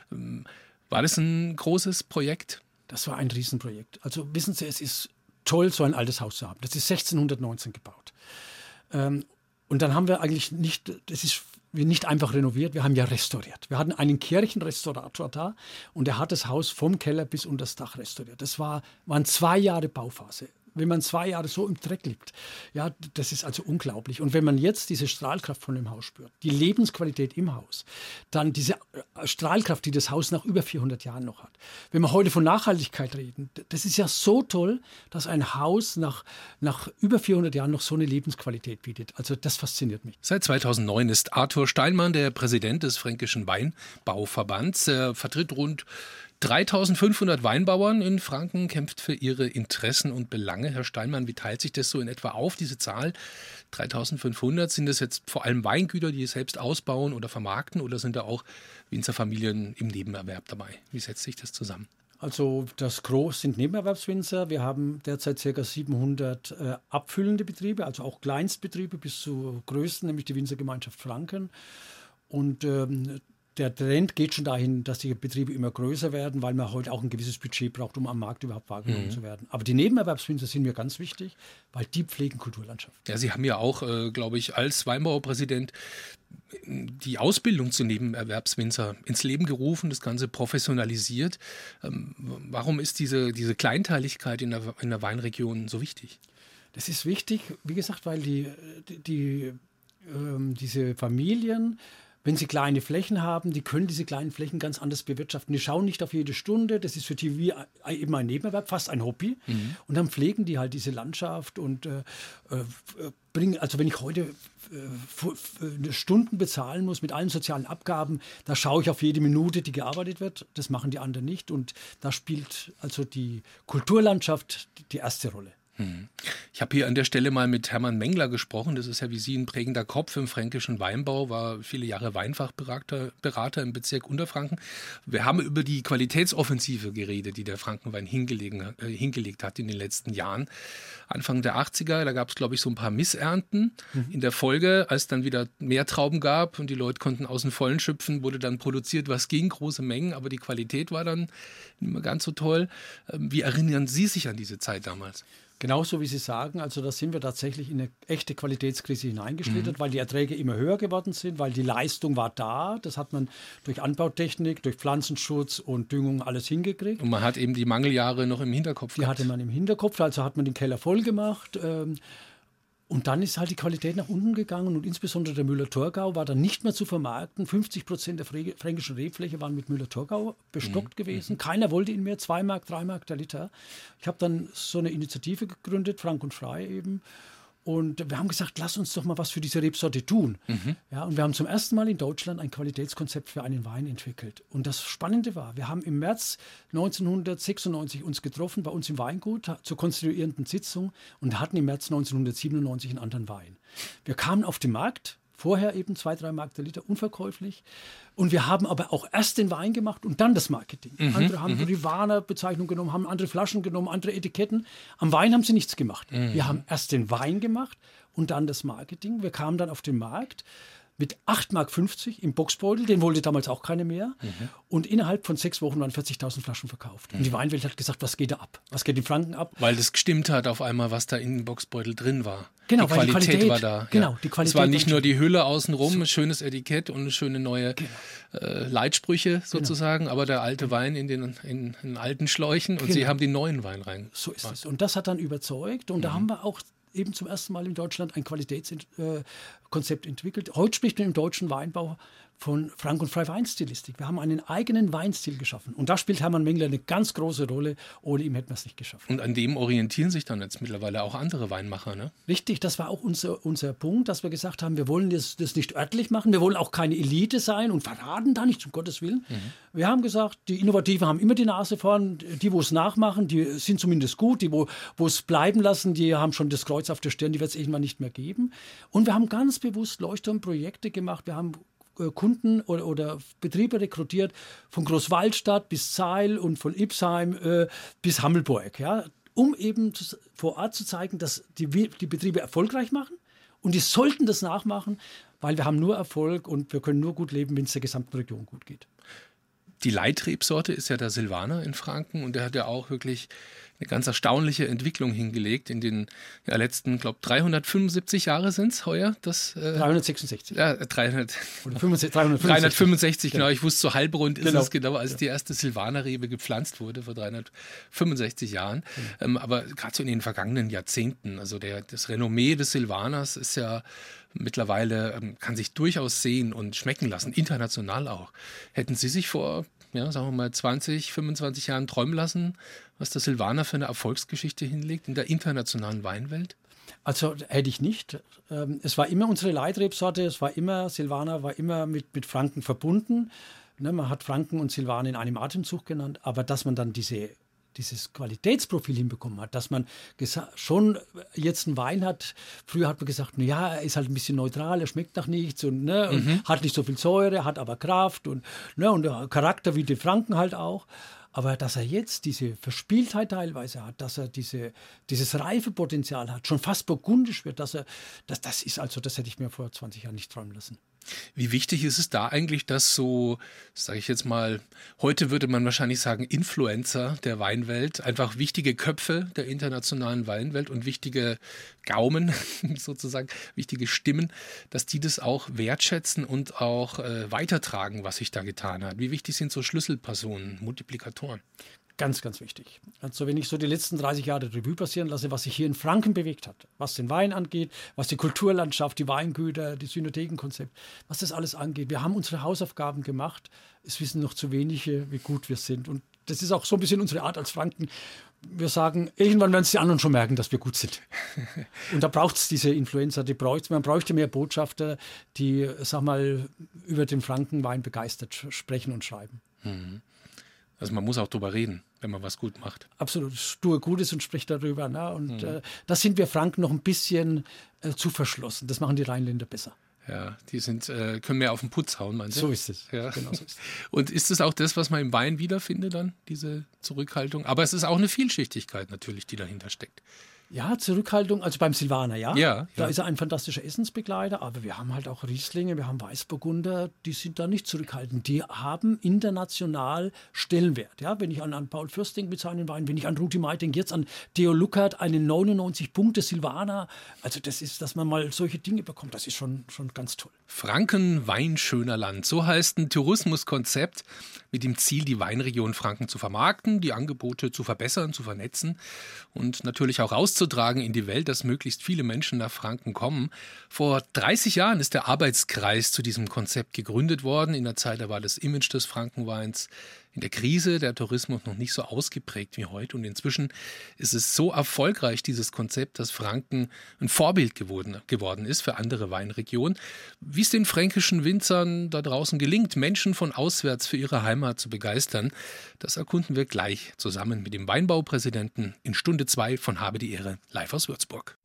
War das ein großes Projekt? Das war ein Riesenprojekt. Also wissen Sie, es ist toll, so ein altes Haus zu haben. Das ist sechzehnhundertneunzehn gebaut. Ähm, und dann haben wir eigentlich nicht, das ist nicht einfach renoviert, wir haben ja restauriert. Wir hatten einen Kirchenrestaurator da und der hat das Haus vom Keller bis unter das Dach restauriert. Das war, waren zwei Jahre Bauphase. wenn man zwei Jahre so im Dreck liegt. Ja, das ist also unglaublich. Und wenn man jetzt diese Strahlkraft von dem Haus spürt, die Lebensqualität im Haus, dann diese Strahlkraft, die das Haus nach über vierhundert Jahren noch hat. Wenn wir heute von Nachhaltigkeit reden, das ist ja so toll, dass ein Haus nach, nach über vierhundert Jahren noch so eine Lebensqualität bietet. Also das fasziniert mich. Seit zweitausendneun ist Arthur Steinmann der Präsident des Fränkischen Weinbauverbands. Er vertritt rund dreitausendfünfhundert Weinbauern in Franken, kämpft für ihre Interessen und Belange. Herr Steinmann, wie teilt sich das so in etwa auf, diese Zahl? dreitausendfünfhundert, sind das jetzt vor allem Weingüter, die es selbst ausbauen oder vermarkten, oder sind da auch Winzerfamilien im Nebenerwerb dabei? Wie setzt sich das zusammen? Also das Gros sind Nebenerwerbswinzer. Wir haben derzeit ca. siebenhundert äh, abfüllende Betriebe, also auch Kleinstbetriebe bis zu größten, nämlich die Winzergemeinschaft Franken. Und ähm, der Trend geht schon dahin, dass die Betriebe immer größer werden, weil man heute auch ein gewisses Budget braucht, um am Markt überhaupt wahrgenommen mhm. zu werden. Aber die Nebenerwerbswinzer sind mir ganz wichtig, weil die pflegen Kulturlandschaft. Ja, Sie haben ja auch, äh, glaube ich, als Weinbauerpräsident die Ausbildung zu Nebenerwerbswinzer ins Leben gerufen, das Ganze professionalisiert. Ähm, warum ist diese, diese Kleinteiligkeit in der, in der Weinregion so wichtig? Das ist wichtig, wie gesagt, weil die, die, die ähm, diese Familien, wenn sie kleine Flächen haben, die können diese kleinen Flächen ganz anders bewirtschaften. Die schauen nicht auf jede Stunde, das ist für die wie eben ein Nebenerwerb, fast ein Hobby. Mhm. Und dann pflegen die halt diese Landschaft und äh, bringen, also wenn ich heute äh, Stunden bezahlen muss mit allen sozialen Abgaben, da schaue ich auf jede Minute, die gearbeitet wird. Das machen die anderen nicht. Und da spielt also die Kulturlandschaft die erste Rolle. Ich habe hier an der Stelle mal mit Hermann Mengler gesprochen. Das ist ja wie Sie ein prägender Kopf im fränkischen Weinbau, war viele Jahre Weinfachberater Berater im Bezirk Unterfranken. Wir haben über die Qualitätsoffensive geredet, die der Frankenwein hingelegen, äh, hingelegt hat in den letzten Jahren. Anfang der achtziger, da gab es, glaube ich, so ein paar Missernten. Mhm. In der Folge, als dann wieder mehr Trauben gab und die Leute konnten aus dem Vollen schöpfen, wurde dann produziert, was ging, große Mengen, aber die Qualität war dann nicht mehr ganz so toll. Wie erinnern Sie sich an diese Zeit damals? Genauso wie Sie sagen, also da sind wir tatsächlich in eine echte Qualitätskrise hineingeschlittert, mhm. weil die Erträge immer höher geworden sind, weil die Leistung war da. Das hat man durch Anbautechnik, durch Pflanzenschutz und Düngung alles hingekriegt. Und man hat eben die Mangeljahre noch im Hinterkopf Die gehabt. hatte man im Hinterkopf, also hat man den Keller voll gemacht. Ähm, Und dann ist halt die Qualität nach unten gegangen und insbesondere der Müller-Thurgau war dann nicht mehr zu vermarkten. fünfzig Prozent der fränkischen Rebfläche waren mit Müller-Thurgau bestockt mhm. gewesen. Keiner wollte ihn mehr, zwei Mark, drei Mark der Liter. Ich habe dann so eine Initiative gegründet, Frank und Frei eben. Und wir haben gesagt, lass uns doch mal was für diese Rebsorte tun. Mhm. Ja, und wir haben zum ersten Mal in Deutschland ein Qualitätskonzept für einen Wein entwickelt. Und das Spannende war, wir haben im März neunzehnhundertsechsundneunzig uns getroffen, bei uns im Weingut zur konstituierenden Sitzung und hatten im März neunzehnhundertsiebenundneunzig einen anderen Wein. Wir kamen auf den Markt, vorher eben zwei, drei Mark der Liter, unverkäuflich. Und wir haben aber auch erst den Wein gemacht und dann das Marketing. Mhm, andere haben die Rivana-Bezeichnung genommen, haben andere Flaschen genommen, andere Etiketten. Am Wein haben sie nichts gemacht. Mhm. Wir haben erst den Wein gemacht und dann das Marketing. Wir kamen dann auf den Markt mit acht Mark fünfzig im Boxbeutel, den wollte damals auch keiner mehr. Mhm. Und innerhalb von sechs Wochen waren vierzigtausend Flaschen verkauft. Mhm. Und die Weinwelt hat gesagt, was geht da ab? Was geht in Franken ab? Weil das gestimmt hat auf einmal, was da in dem Boxbeutel drin war. Genau, die Qualität, die Qualität war da. Genau, ja. die Qualität. Es war nicht nur die Hülle außenrum, so. Ein schönes Etikett und eine schöne neue genau. äh, Leitsprüche sozusagen, genau. aber der alte Wein in den, in, in alten Schläuchen und genau. Sie haben den neuen Wein rein. So ist es. Und das hat dann überzeugt und mhm. da haben wir auch eben zum ersten Mal in Deutschland ein Qualitätskonzept entwickelt. Heute spricht man im deutschen Weinbau von Frank und Frei Weinstilistik. Wir haben einen eigenen Weinstil geschaffen. Und da spielt Hermann Mengler eine ganz große Rolle. Ohne ihn hätten wir es nicht geschafft. Und an dem orientieren sich dann jetzt mittlerweile auch andere Weinmacher, ne? Richtig, das war auch unser, unser Punkt, dass wir gesagt haben, wir wollen das, das nicht örtlich machen. Wir wollen auch keine Elite sein und verraten da nicht, um Gottes Willen. Mhm. Wir haben gesagt, die Innovativen haben immer die Nase vorn. Die, wo es nachmachen, die sind zumindest gut. Die, wo es bleiben lassen, die haben schon das Kreuz auf der Stirn. Die wird es irgendwann nicht mehr geben. Und wir haben ganz bewusst Leuchtturmprojekte gemacht. Wir haben Kunden oder, oder Betriebe rekrutiert, von Großwaldstadt bis Zeil und von Ipsheim äh, bis Hammelburg, ja, um eben zu, vor Ort zu zeigen, dass die, die Betriebe erfolgreich machen und die sollten das nachmachen, weil wir haben nur Erfolg und wir können nur gut leben, wenn es der gesamten Region gut geht. Die Leitrebsorte ist ja der Silvaner in Franken und der hat ja auch wirklich eine ganz erstaunliche Entwicklung hingelegt in den ja, letzten, glaube ich, dreihundertfünfundsiebzig Jahre sind es heuer. Das, äh, dreihundertsechsundsechzig. Ja, dreihundert, Oder fünfundsiebzig, dreihundertfünfundsechzig. dreihundertfünfundsechzig, genau. Ich wusste, so halbrund ist Genau. es genau, als die erste Silvanerrebe gepflanzt wurde vor dreihundertfünfundsechzig Jahren. Mhm. Ähm, aber gerade so in den vergangenen Jahrzehnten, also der, das Renommee des Silvaners ist ja mittlerweile, ähm, kann sich durchaus sehen und schmecken lassen, international auch. Hätten Sie sich vor, ja, sagen wir mal, zwanzig, fünfundzwanzig Jahren träumen lassen, was der Silvaner für eine Erfolgsgeschichte hinlegt in der internationalen Weinwelt? Also hätte ich nicht. Es war immer unsere Leitrebsorte, es war immer, Silvaner war immer mit, mit Franken verbunden. Ne, man hat Franken und Silvaner in einem Atemzug genannt, aber dass man dann diese dieses Qualitätsprofil hinbekommen hat, dass man schon jetzt einen Wein hat. Früher hat man gesagt, na ja, er ist halt ein bisschen neutral, er schmeckt nach nichts und, ne, und mhm. hat nicht so viel Säure, hat aber Kraft und, ne, und Charakter wie die Franken halt auch. Aber dass er jetzt diese Verspieltheit teilweise hat, dass er diese, dieses Reifepotenzial hat, schon fast burgundisch wird, dass er, das, das ist also, das hätte ich mir vor zwanzig Jahren nicht träumen lassen. Wie wichtig ist es da eigentlich, dass so, sage ich jetzt mal, heute würde man wahrscheinlich sagen, Influencer der Weinwelt, einfach wichtige Köpfe der internationalen Weinwelt und wichtige Gaumen sozusagen, wichtige Stimmen, dass die das auch wertschätzen und auch äh, weitertragen, was sich da getan hat? Wie wichtig sind so Schlüsselpersonen, Multiplikatoren? Ganz, ganz wichtig. Also wenn ich so die letzten dreißig Jahre Revue passieren lasse, was sich hier in Franken bewegt hat, was den Wein angeht, was die Kulturlandschaft, die Weingüter, das Synothekenkonzept, was das alles angeht. Wir haben unsere Hausaufgaben gemacht. Es wissen noch zu wenige, wie gut wir sind. Und das ist auch so ein bisschen unsere Art als Franken. Wir sagen, irgendwann werden es die anderen schon merken, dass wir gut sind. Und da braucht es diese Influencer, die braucht's. Man bräuchte mehr Botschafter, die, sag mal, über den Frankenwein begeistert sprechen und schreiben. Mhm. Also man muss auch drüber reden, wenn man was gut macht. Absolut, tue Gutes und sprich darüber. Ne? Und mhm. äh, da sind wir Franken noch ein bisschen äh, zu verschlossen. Das machen die Rheinländer besser. Ja, die sind, äh, können mehr auf den Putz hauen, meinst du? So ist es. Ja. Genau so ist es. Und ist es auch das, was man im Wein wiederfindet dann, diese Zurückhaltung? Aber es ist auch eine Vielschichtigkeit natürlich, die dahinter steckt. Ja, Zurückhaltung, also beim Silvaner, ja. Ja, da ja. ist er ein fantastischer Essensbegleiter, aber wir haben halt auch Rieslinge, wir haben Weißburgunder, die sind da nicht zurückhaltend. Die haben international Stellenwert. Ja, wenn ich an, an Paul Fürst denke mit seinen Weinen, wenn ich an Ruti May denke, jetzt an Theo Luckert, einen neunundneunzig Punkte Silvaner. Also das ist, dass man mal solche Dinge bekommt, das ist schon, schon ganz toll. Franken, Wein, schöner Land. So heißt ein Tourismuskonzept mit dem Ziel, die Weinregion Franken zu vermarkten, die Angebote zu verbessern, zu vernetzen und natürlich auch auszutragen in die Welt, dass möglichst viele Menschen nach Franken kommen. Vor dreißig Jahren ist der Arbeitskreis zu diesem Konzept gegründet worden. In der Zeit, da war das Image des Frankenweins in der Krise, der Tourismus noch nicht so ausgeprägt wie heute. Und inzwischen ist es so erfolgreich, dieses Konzept, dass Franken ein Vorbild geworden, geworden ist für andere Weinregionen. Wie es den fränkischen Winzern da draußen gelingt, Menschen von auswärts für ihre Heimat zu begeistern, das erkunden wir gleich zusammen mit dem Weinbaupräsidenten in Stunde zwei von Habe die Ehre, live aus Würzburg.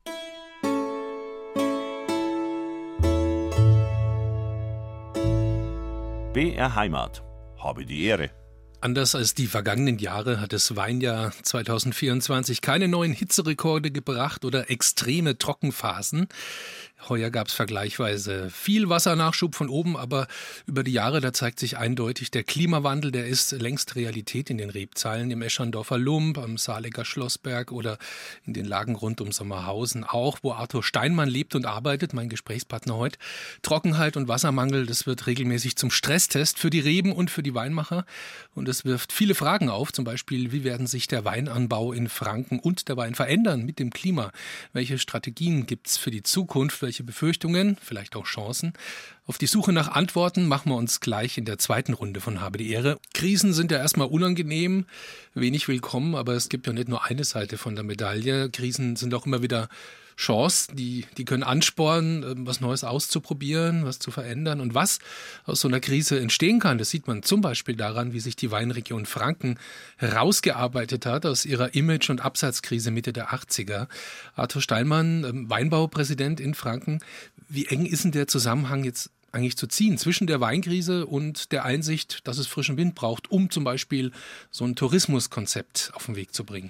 B R Heimat. Habe die Ehre. Anders als die vergangenen Jahre hat das Weinjahr zwanzig vierundzwanzig keine neuen Hitzerekorde gebracht oder extreme Trockenphasen. Heuer gab es vergleichsweise viel Wassernachschub von oben, aber über die Jahre, da zeigt sich eindeutig, der Klimawandel, der ist längst Realität in den Rebzahlen, im Eschandorfer Lump, am Saalecker Schlossberg oder in den Lagen rund um Sommerhausen auch, wo Arthur Steinmann lebt und arbeitet, mein Gesprächspartner heute. Trockenheit und Wassermangel, das wird regelmäßig zum Stresstest für die Reben und für die Weinmacher und es wirft viele Fragen auf, zum Beispiel, wie werden sich der Weinanbau in Franken und der Wein verändern mit dem Klima? Welche Strategien gibt es für die Zukunft? Welche Befürchtungen, vielleicht auch Chancen? Auf die Suche nach Antworten machen wir uns gleich in der zweiten Runde von Habe die Ehre. Krisen sind ja erstmal unangenehm, wenig willkommen, aber es gibt ja nicht nur eine Seite von der Medaille. Krisen sind auch immer wieder Chance, die, die können anspornen, was Neues auszuprobieren, was zu verändern. Und was aus so einer Krise entstehen kann, das sieht man zum Beispiel daran, wie sich die Weinregion Franken herausgearbeitet hat aus ihrer Image- und Absatzkrise Mitte der achtziger. Arthur Steinmann, Weinbaupräsident in Franken. Wie eng ist denn der Zusammenhang jetzt eigentlich zu ziehen zwischen der Weinkrise und der Einsicht, dass es frischen Wind braucht, um zum Beispiel so ein Tourismuskonzept auf den Weg zu bringen?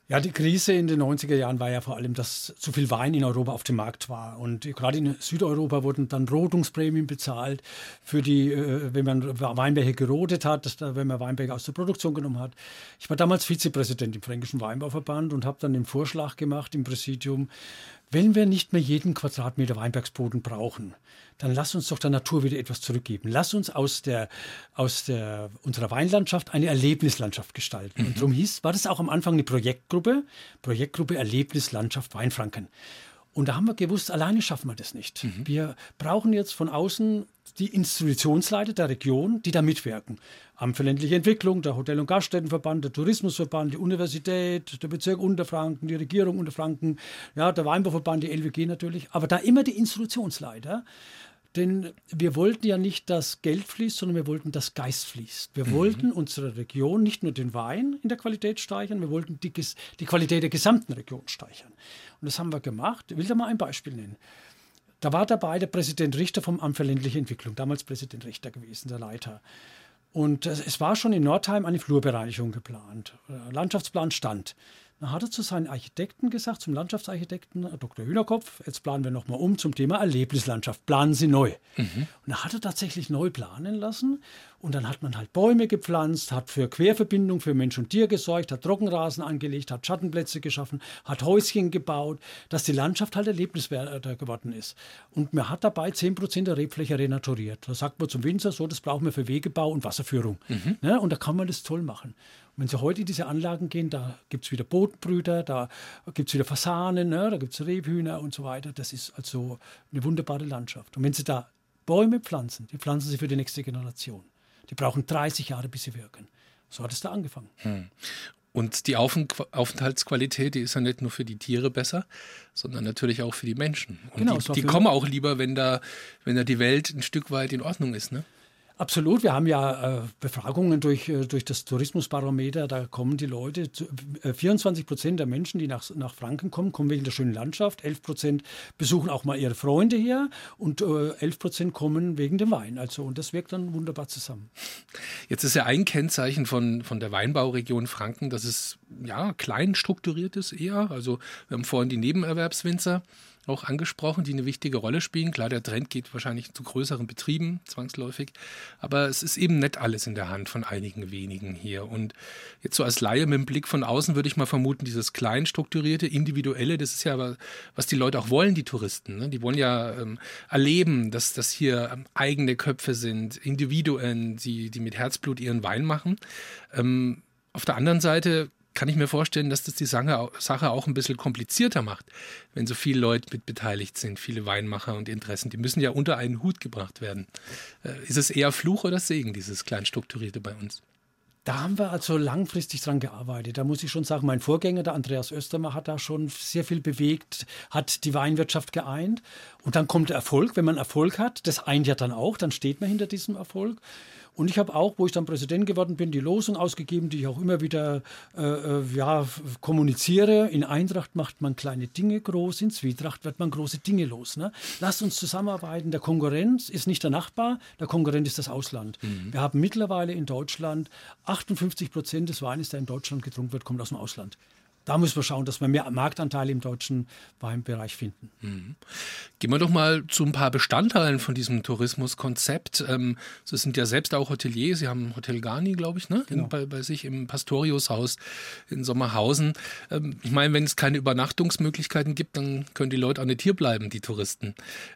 Ja, die Krise in den neunziger Jahren war ja vor allem, dass zu viel Wein in Europa auf dem Markt war. Und gerade in Südeuropa wurden dann Rodungsprämien bezahlt, für die, wenn man Weinberge gerodet hat, wenn man Weinberge aus der Produktion genommen hat. Ich war damals Vizepräsident im Fränkischen Weinbauverband und habe dann den Vorschlag gemacht im Präsidium, wenn wir nicht mehr jeden Quadratmeter Weinbergsboden brauchen, dann lass uns doch der Natur wieder etwas zurückgeben. Lass uns aus, der, aus der, unserer Weinlandschaft eine Erlebnislandschaft gestalten. Mhm. Und darum hieß, war das auch am Anfang eine Projektgruppe, Projektgruppe Erlebnislandschaft Weinfranken. Und da haben wir gewusst, alleine schaffen wir das nicht. Mhm. Wir brauchen jetzt von außen die Institutionsleiter der Region, die da mitwirken. Amt für ländliche Entwicklung, der Hotel- und Gaststättenverband, der Tourismusverband, die Universität, der Bezirk Unterfranken, die Regierung Unterfranken, ja, der Weinbauverband, die L W G natürlich. Aber da immer die Institutionsleiter. Denn wir wollten ja nicht, dass Geld fließt, sondern wir wollten, dass Geist fließt. Wir mhm. wollten unserer Region nicht nur den Wein in der Qualität steigern, wir wollten die, die Qualität der gesamten Region steigern. Und das haben wir gemacht. Ich will da mal ein Beispiel nennen. Da war dabei der Präsident Richter vom Amt für ländliche Entwicklung, damals Präsident Richter gewesen, der Leiter. Und es war schon in Nordheim eine Flurbereinigung geplant. Der Landschaftsplan stand. Dann hat er zu seinen Architekten gesagt, zum Landschaftsarchitekten, Doktor Hühnerkopf, jetzt planen wir nochmal um zum Thema Erlebnislandschaft. Planen Sie neu. Mhm. Und da hat er tatsächlich neu planen lassen. Und dann hat man halt Bäume gepflanzt, hat für Querverbindung für Mensch und Tier gesorgt, hat Trockenrasen angelegt, hat Schattenplätze geschaffen, hat Häuschen gebaut, dass die Landschaft halt erlebniswert geworden ist. Und man hat dabei zehn Prozent der Rebfläche renaturiert. Da sagt man zum Winzer so, das brauchen wir für Wegebau und Wasserführung. Mhm. Ja, und da kann man das toll machen. Und wenn Sie heute in diese Anlagen gehen, da gibt es wieder Bodenbrüder, da gibt es wieder Fasanen, ne, da gibt es Rebhühner und so weiter. Das ist also eine wunderbare Landschaft. Und wenn Sie da Bäume pflanzen, die pflanzen Sie für die nächste Generation. Die brauchen dreißig Jahre, bis sie wirken. So hat es da angefangen. Hm. Und die Aufenthaltsqualität, die ist ja nicht nur für die Tiere besser, sondern natürlich auch für die Menschen. Und genau, die, die kommen auch lieber, wenn da, wenn da die Welt ein Stück weit in Ordnung ist, ne? Absolut. Wir haben ja äh, Befragungen durch, äh, durch das Tourismusbarometer. Da kommen die Leute, zu, äh, vierundzwanzig Prozent der Menschen, die nach, nach Franken kommen, kommen wegen der schönen Landschaft. elf Prozent besuchen auch mal ihre Freunde hier und äh, elf Prozent kommen wegen dem Wein. Also, und das wirkt dann wunderbar zusammen. Jetzt ist ja ein Kennzeichen von, von der Weinbauregion Franken, dass es ja klein strukturiert ist eher. Also wir haben vorhin die Nebenerwerbswinzer auch angesprochen, die eine wichtige Rolle spielen. Klar, der Trend geht wahrscheinlich zu größeren Betrieben, zwangsläufig. Aber es ist eben nicht alles in der Hand von einigen wenigen hier. Und jetzt so als Laie mit dem Blick von außen würde ich mal vermuten, dieses klein strukturierte, individuelle, das ist ja aber, was die Leute auch wollen, die Touristen. Ne? Die wollen ja ähm, erleben, dass das hier ähm, eigene Köpfe sind, Individuen, die, die mit Herzblut ihren Wein machen. Ähm, auf der anderen Seite kann ich mir vorstellen, dass das die Sache auch ein bisschen komplizierter macht, wenn so viele Leute mit beteiligt sind, viele Weinmacher und Interessen. Die müssen ja unter einen Hut gebracht werden. Ist es eher Fluch oder Segen, dieses Kleinstrukturierte bei uns? Da haben wir also langfristig dran gearbeitet. Da muss ich schon sagen, mein Vorgänger, der Andreas Östermer, hat da schon sehr viel bewegt, hat die Weinwirtschaft geeint. Und dann kommt der Erfolg. Wenn man Erfolg hat, das eint ja dann auch, dann steht man hinter diesem Erfolg. Und ich habe auch, wo ich dann Präsident geworden bin, die Losung ausgegeben, die ich auch immer wieder äh, ja, kommuniziere. In Eintracht macht man kleine Dinge groß, in Zwietracht wird man große Dinge los. Ne? Lasst uns zusammenarbeiten. Der Konkurrent ist nicht der Nachbar, der Konkurrent ist das Ausland. Mhm. Wir haben mittlerweile in Deutschland achtundfünfzig Prozent des Weines, der in Deutschland getrunken wird, kommt aus dem Ausland. Da müssen wir schauen, dass wir mehr Marktanteile im deutschen Weinbereich finden. Mhm. Gehen wir doch mal zu ein paar Bestandteilen von diesem Tourismuskonzept. Ähm, Sie sind ja selbst auch Hotelier. Sie haben Hotel Garni, glaube ich, ne? Genau. in, bei, bei sich im Pastoriushaus in Sommerhausen. Ähm, ich meine, wenn es keine Übernachtungsmöglichkeiten gibt, dann können die Leute auch nicht hier bleiben, die Touristen.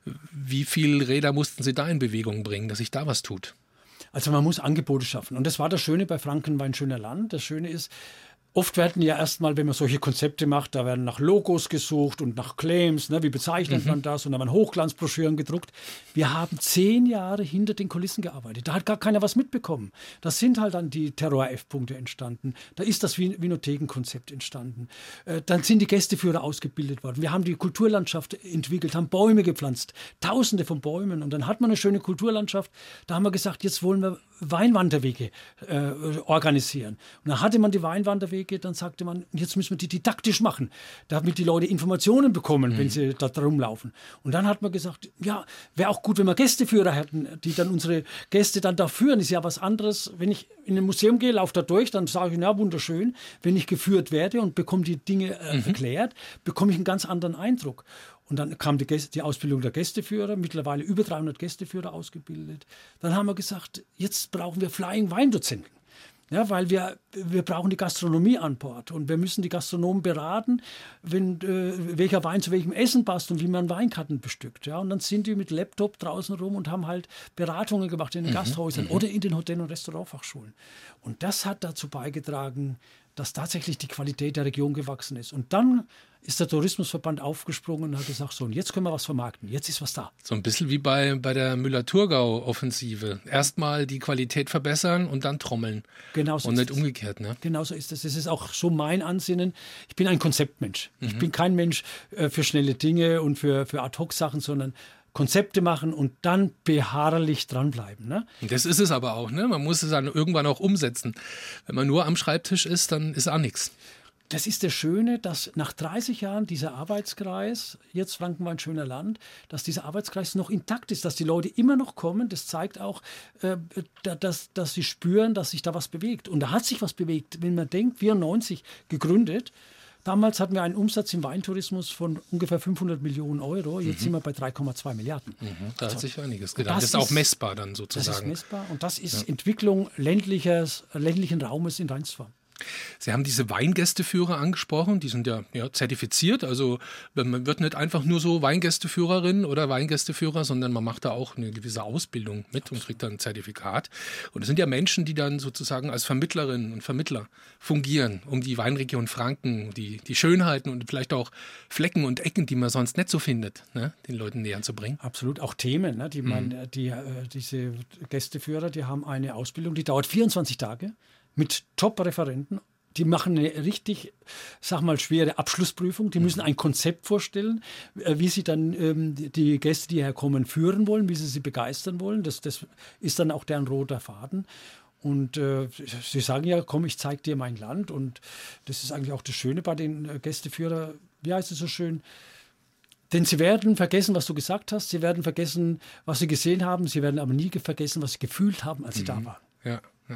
Wie viele Räder mussten Sie da in Bewegung bringen, dass sich da was tut? Also man muss Angebote schaffen. Und das war das Schöne bei Franken war ein schöner Land. Das Schöne ist, oft werden ja erstmal, wenn man solche Konzepte macht, da werden nach Logos gesucht und nach Claims, ne, wie bezeichnet mhm. man das? Und da werden Hochglanzbroschüren gedruckt. Wir haben zehn Jahre hinter den Kulissen gearbeitet. Da hat gar keiner was mitbekommen. Da sind halt dann die Terror-F-Punkte entstanden. Da ist das Vinothekenkonzept entstanden. Äh, dann sind die Gästeführer ausgebildet worden. Wir haben die Kulturlandschaft entwickelt, haben Bäume gepflanzt. Tausende von Bäumen. Und dann hat man eine schöne Kulturlandschaft. Da haben wir gesagt, jetzt wollen wir Weinwanderwege äh, organisieren. Und dann hatte man die Weinwanderwege Museumswege, dann sagte man, jetzt müssen wir die didaktisch machen, damit die Leute Informationen bekommen, mhm. wenn sie da rumlaufen. Und dann hat man gesagt, ja, wäre auch gut, wenn wir Gästeführer hätten, die dann unsere Gäste dann da führen. Ist ja was anderes, wenn ich in ein Museum gehe, laufe da durch, dann sage ich, na wunderschön, wenn ich geführt werde und bekomme die Dinge äh, mhm. erklärt, bekomme ich einen ganz anderen Eindruck. Und dann kam die, Gäste, die Ausbildung der Gästeführer, mittlerweile über dreihundert Gästeführer ausgebildet. Dann haben wir gesagt, jetzt brauchen wir Flying Weindozenten. Ja, weil wir, wir brauchen die Gastronomie an Bord und wir müssen die Gastronomen beraten, wenn, äh, welcher Wein zu welchem Essen passt und wie man Weinkarten bestückt. Ja, und dann sind die mit Laptop draußen rum und haben halt Beratungen gemacht in den mhm. Gasthäusern mhm. oder in den Hotel- und Restaurantfachschulen. Und das hat dazu beigetragen, dass tatsächlich die Qualität der Region gewachsen ist. Und dann ist der Tourismusverband aufgesprungen und hat gesagt, so, und jetzt können wir was vermarkten, jetzt ist was da. So ein bisschen wie bei, bei der Müller-Thurgau-Offensive. Erstmal die Qualität verbessern und dann trommeln. Genau so und nicht ist umgekehrt. Ne? Genau so ist es. Das ist auch so mein Ansinnen. Ich bin ein Konzeptmensch. Mhm. Ich bin kein Mensch äh, für schnelle Dinge und für, für Ad-Hoc-Sachen, sondern Konzepte machen und dann beharrlich dranbleiben. Ne? Das ist es aber auch. Ne? Man muss es dann irgendwann auch umsetzen. Wenn man nur am Schreibtisch ist, dann ist auch nichts. Das ist das Schöne, dass nach dreißig Jahren dieser Arbeitskreis, jetzt Frankenwein schöner Land, dass dieser Arbeitskreis noch intakt ist, dass die Leute immer noch kommen. Das zeigt auch, äh, dass, dass sie spüren, dass sich da was bewegt. Und da hat sich was bewegt. Wenn man denkt, vierundneunzig gegründet, damals hatten wir einen Umsatz im Weintourismus von ungefähr fünfhundert Millionen Euro. Jetzt mhm. sind wir bei drei Komma zwei Milliarden. Mhm, da also, hat sich einiges getan. Das, das ist auch messbar dann sozusagen. Das ist messbar und das ist ja. Entwicklung ländliches, ländlichen Raumes in Reinstform. Sie haben diese Weingästeführer angesprochen, die sind ja, ja zertifiziert, also man wird nicht einfach nur so Weingästeführerin oder Weingästeführer, sondern man macht da auch eine gewisse Ausbildung mit und kriegt dann ein Zertifikat. Und es sind ja Menschen, die dann sozusagen als Vermittlerinnen und Vermittler fungieren, um die Weinregion Franken, die, die Schönheiten und vielleicht auch Flecken und Ecken, die man sonst nicht so findet, ne, den Leuten näher zu bringen. Absolut, auch Themen, ne, die man, mhm. die, diese Gästeführer, die haben eine Ausbildung, die dauert vierundzwanzig Tage. Mit Top-Referenten. Die machen eine richtig, sag mal, schwere Abschlussprüfung. Die müssen ein Konzept vorstellen, wie sie dann ähm, die Gäste, die herkommen, führen wollen, wie sie sie begeistern wollen. Das, das ist dann auch deren roter Faden. Und äh, sie sagen ja, komm, ich zeige dir mein Land. Und das ist eigentlich auch das Schöne bei den äh, Gästeführern. Wie heißt es so schön? Denn sie werden vergessen, was du gesagt hast. Sie werden vergessen, was sie gesehen haben. Sie werden aber nie vergessen, was sie gefühlt haben, als sie mhm. da waren. Ja, ja.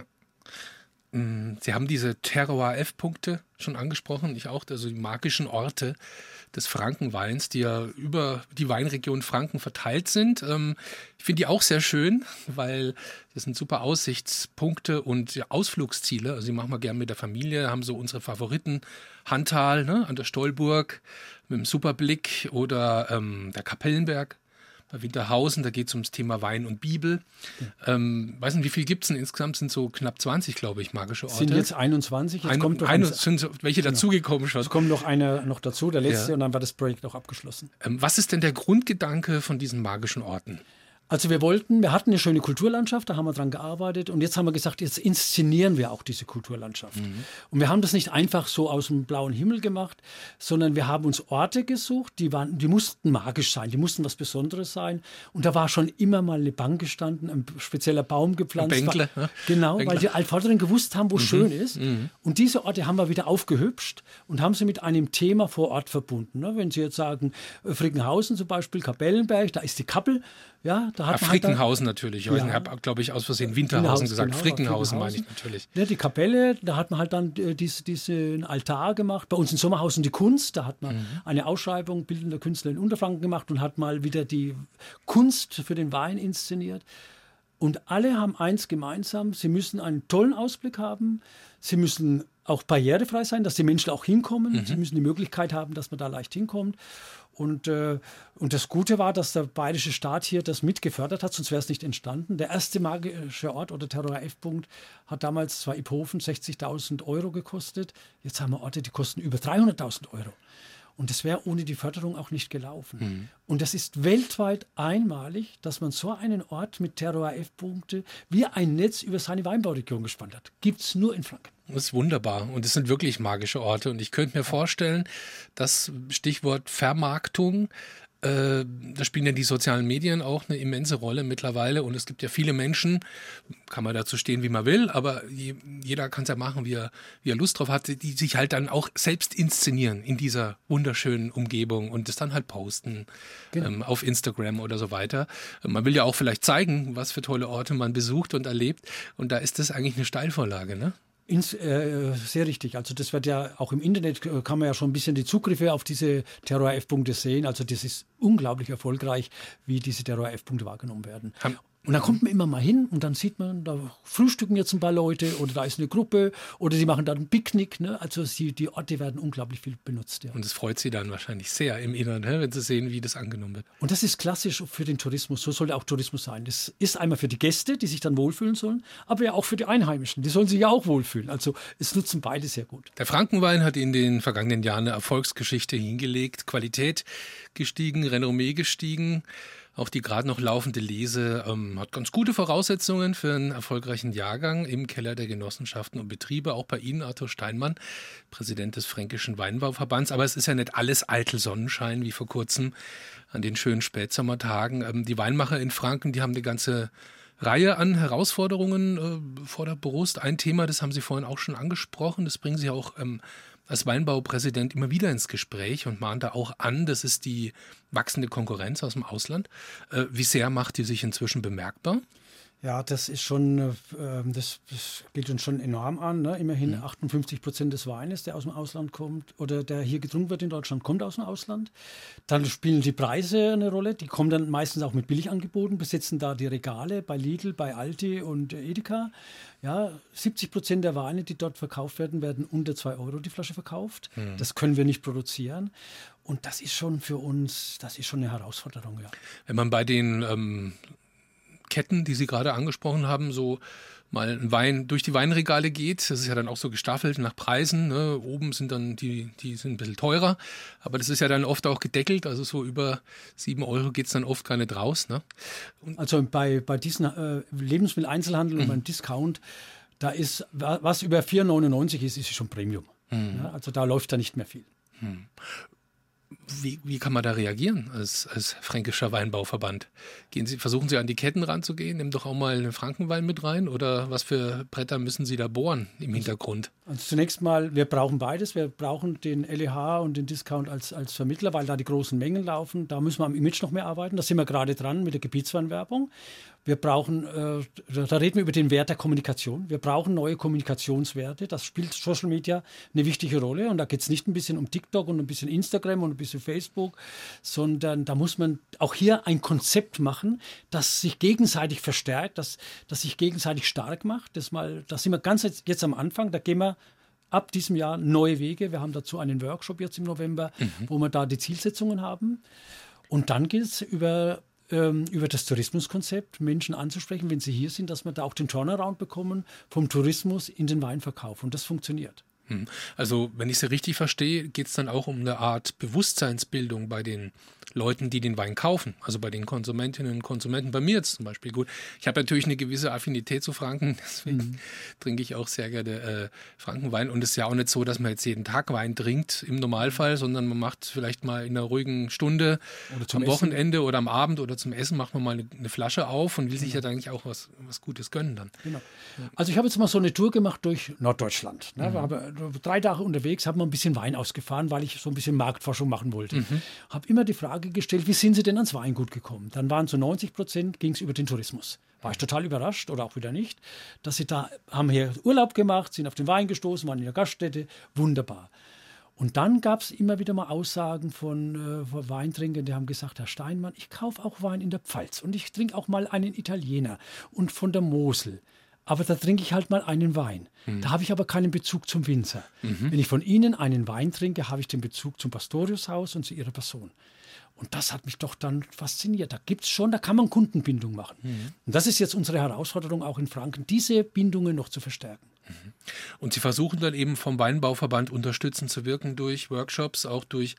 Sie haben diese Terroir F-Punkte schon angesprochen, ich auch, also die magischen Orte des Frankenweins, die ja über die Weinregion Franken verteilt sind. Ich finde die auch sehr schön, weil das sind super Aussichtspunkte und Ausflugsziele. Also die machen wir gerne mit der Familie, haben so unsere Favoriten. Hantal, ne, an der Stolburg mit dem Superblick oder ähm, der Kapellenberg. Bei Winterhausen, da geht es ums Thema Wein und Bibel. Ja. Ähm, weiß nicht, wie viel gibt es denn? Insgesamt sind so knapp zwanzig, glaube ich, magische Orte. Sind jetzt einundzwanzig. Jetzt Ein, kommt noch ein, ein, sind so welche genau. dazugekommen schon. Es kommt noch einer noch dazu, der letzte, ja. und dann war das Projekt auch abgeschlossen. Ähm, was ist denn der Grundgedanke von diesen magischen Orten? Also wir wollten, wir hatten eine schöne Kulturlandschaft, da haben wir dran gearbeitet und jetzt haben wir gesagt, jetzt inszenieren wir auch diese Kulturlandschaft. Mhm. Und wir haben das nicht einfach so aus dem blauen Himmel gemacht, sondern wir haben uns Orte gesucht, die waren, die mussten magisch sein, die mussten was Besonderes sein. Und da war schon immer mal eine Bank gestanden, ein spezieller Baum gepflanzt. Bänkle, war, genau, Bänkle. Weil die Altvorderen gewusst haben, wo mhm. schön ist. Mhm. Und diese Orte haben wir wieder aufgehübscht und haben sie mit einem Thema vor Ort verbunden. Wenn Sie jetzt sagen, Frickenhausen zum Beispiel, Kapellenberg, da ist die Kappel. Ja, da hat ja, man Frickenhausen halt da, natürlich. Ja. Ich habe, glaube ich, aus Versehen Winterhausen gesagt. Genau, Frickenhausen meine ich natürlich. Ja, die Kapelle, da hat man halt dann äh, diesen diese Altar gemacht. Bei uns in Sommerhausen die Kunst, da hat man mhm. eine Ausschreibung bildender Künstler in Unterfranken gemacht und hat mal wieder die Kunst für den Wein inszeniert. Und alle haben eins gemeinsam, sie müssen einen tollen Ausblick haben, sie müssen auch barrierefrei sein, dass die Menschen auch hinkommen, mhm. sie müssen die Möglichkeit haben, dass man da leicht hinkommt. Und, äh, und das Gute war, dass der bayerische Staat hier das mitgefördert hat, sonst wäre es nicht entstanden. Der erste magische Ort oder Terroir F-Punkt hat damals zwar Iphofen sechzigtausend Euro gekostet. Jetzt haben wir Orte, die kosten über dreihunderttausend Euro. Und das wäre ohne die Förderung auch nicht gelaufen. Mhm. Und das ist weltweit einmalig, dass man so einen Ort mit Terroir F-Punkte wie ein Netz über seine Weinbauregion gespannt hat. Gibt es nur in Franken. Das ist wunderbar und es sind wirklich magische Orte. Und ich könnte mir vorstellen, dass Stichwort Vermarktung Äh, da spielen ja die sozialen Medien auch eine immense Rolle mittlerweile und es gibt ja viele Menschen, kann man dazu stehen, wie man will, aber je, jeder kann es ja machen, wie er, wie er Lust drauf hat, die sich halt dann auch selbst inszenieren in dieser wunderschönen Umgebung und das dann halt posten genau. ähm, auf Instagram oder so weiter. Man will ja auch vielleicht zeigen, was für tolle Orte man besucht und erlebt und da ist das eigentlich eine Steilvorlage, ne? Ins, äh, sehr richtig. Also das wird ja auch im Internet, kann man ja schon ein bisschen die Zugriffe auf diese Terror-F-Punkte sehen. Also das ist unglaublich erfolgreich, wie diese Terror-F-Punkte wahrgenommen werden. Haben Und dann kommt man immer mal hin und dann sieht man, da frühstücken jetzt ein paar Leute oder da ist eine Gruppe oder die machen dann ein Picknick. Ne? Also sie, die Orte werden unglaublich viel benutzt. Ja. Und das freut sie dann wahrscheinlich sehr im Inneren, ne? Wenn sie sehen, wie das angenommen wird. Und das ist klassisch für den Tourismus. So sollte auch Tourismus sein. Das ist einmal für die Gäste, die sich dann wohlfühlen sollen, aber ja auch für die Einheimischen. Die sollen sich ja auch wohlfühlen. Also es nutzen beide sehr gut. Der Frankenwein hat in den vergangenen Jahren eine Erfolgsgeschichte hingelegt. Qualität gestiegen, Renommee gestiegen. Auch die gerade noch laufende Lese ähm, hat ganz gute Voraussetzungen für einen erfolgreichen Jahrgang im Keller der Genossenschaften und Betriebe. Auch bei Ihnen, Arthur Steinmann, Präsident des Fränkischen Weinbauverbands. Aber es ist ja nicht alles eitel Sonnenschein wie vor kurzem an den schönen Spätsommertagen. Ähm, die Weinmacher in Franken, die haben eine ganze Reihe an Herausforderungen äh, vor der Brust. Ein Thema, das haben Sie vorhin auch schon angesprochen, das bringen Sie auch ähm, als Weinbaupräsident immer wieder ins Gespräch und mahnt da auch an, das ist die wachsende Konkurrenz aus dem Ausland. Äh, wie sehr macht die sich inzwischen bemerkbar? Ja, das ist schon, äh, das, das geht uns schon enorm an. Ne? Immerhin mhm. achtundfünfzig Prozent des Weines, der aus dem Ausland kommt oder der hier getrunken wird in Deutschland, kommt aus dem Ausland. Dann spielen die Preise eine Rolle. Die kommen dann meistens auch mit Billigangeboten, besetzen da die Regale bei Lidl, bei Aldi und Edeka. Ja, siebzig Prozent der Weine, die dort verkauft werden, werden unter zwei Euro die Flasche verkauft. Mhm. Das können wir nicht produzieren. Und das ist schon für uns, das ist schon eine Herausforderung. Ja. Wenn man bei den ähm Ketten, die Sie gerade angesprochen haben, so mal ein Wein durch die Weinregale geht. Das ist ja dann auch so gestaffelt nach Preisen. Ne? Oben sind dann die, die sind ein bisschen teurer, aber das ist ja dann oft auch gedeckelt. Also so über sieben Euro geht es dann oft gar nicht raus. Ne? Also bei, bei diesen äh, Lebensmitteleinzelhandel und mhm. beim Discount, da ist, was über vier neunundneunzig ist, ist schon Premium. Mhm. Ja? Also da läuft da nicht mehr viel. Mhm. Wie, wie kann man da reagieren als, als Fränkischer Weinbauverband? Gehen Sie, versuchen Sie an die Ketten ranzugehen? Nehmen doch auch mal einen Frankenwein mit rein? Oder was für Bretter müssen Sie da bohren im Hintergrund? Also zunächst mal, wir brauchen beides. Wir brauchen den L E H und den Discount als, als Vermittler, weil da die großen Mengen laufen. Da müssen wir am Image noch mehr arbeiten. Da sind wir gerade dran mit der Gebietsweinwerbung. Wir brauchen, äh, da reden wir über den Wert der Kommunikation. Wir brauchen neue Kommunikationswerte. Das spielt Social Media eine wichtige Rolle. Und da geht es nicht ein bisschen um TikTok und ein bisschen Instagram und ein bisschen Facebook, sondern da muss man auch hier ein Konzept machen, das sich gegenseitig verstärkt, das, das sich gegenseitig stark macht. Das mal, da sind wir ganz jetzt, jetzt am Anfang. Da gehen wir ab diesem Jahr neue Wege. Wir haben dazu einen Workshop jetzt im November, mhm. wo wir da die Zielsetzungen haben. Und dann geht es über über das Tourismuskonzept Menschen anzusprechen, wenn sie hier sind, dass wir da auch den Turnaround bekommen vom Tourismus in den Weinverkauf. Und das funktioniert. Also, wenn ich es richtig verstehe, geht es dann auch um eine Art Bewusstseinsbildung bei den Leuten, die den Wein kaufen, also bei den Konsumentinnen und Konsumenten, bei mir jetzt zum Beispiel. Gut, ich habe natürlich eine gewisse Affinität zu Franken, deswegen mhm. trinke ich auch sehr gerne äh, Frankenwein. Und es ist ja auch nicht so, dass man jetzt jeden Tag Wein trinkt im Normalfall, sondern man macht vielleicht mal in einer ruhigen Stunde am Essen. Wochenende oder am Abend oder zum Essen macht man mal eine, eine Flasche auf und will sich genau. ja eigentlich auch was, was Gutes gönnen dann. Genau. Also ich habe jetzt mal so eine Tour gemacht durch Norddeutschland. Ne? Mhm. Wir haben drei Tage unterwegs, habe mal ein bisschen Wein ausgefahren, weil ich so ein bisschen Marktforschung machen wollte. Mhm. Habe immer die Frage gestellt, wie sind Sie denn ans Weingut gekommen? Dann waren zu neunzig Prozent ging es über den Tourismus. War ich total überrascht oder auch wieder nicht, dass Sie da haben hier Urlaub gemacht, sind auf den Wein gestoßen, waren in der Gaststätte, wunderbar. Und dann gab es immer wieder mal Aussagen von, äh, von Weintrinkern, die haben gesagt, Herr Steinmann, ich kaufe auch Wein in der Pfalz und ich trinke auch mal einen Italiener und von der Mosel. Aber da trinke ich halt mal einen Wein. Mhm. Da habe ich aber keinen Bezug zum Winzer. Mhm. Wenn ich von Ihnen einen Wein trinke, habe ich den Bezug zum Pastoriushaus und zu Ihrer Person. Und das hat mich doch dann fasziniert. Da gibt es schon, da kann man Kundenbindung machen. Mhm. Und das ist jetzt unsere Herausforderung auch in Franken, diese Bindungen noch zu verstärken. Mhm. Und Sie versuchen dann eben vom Weinbauverband unterstützend zu wirken durch Workshops, auch durch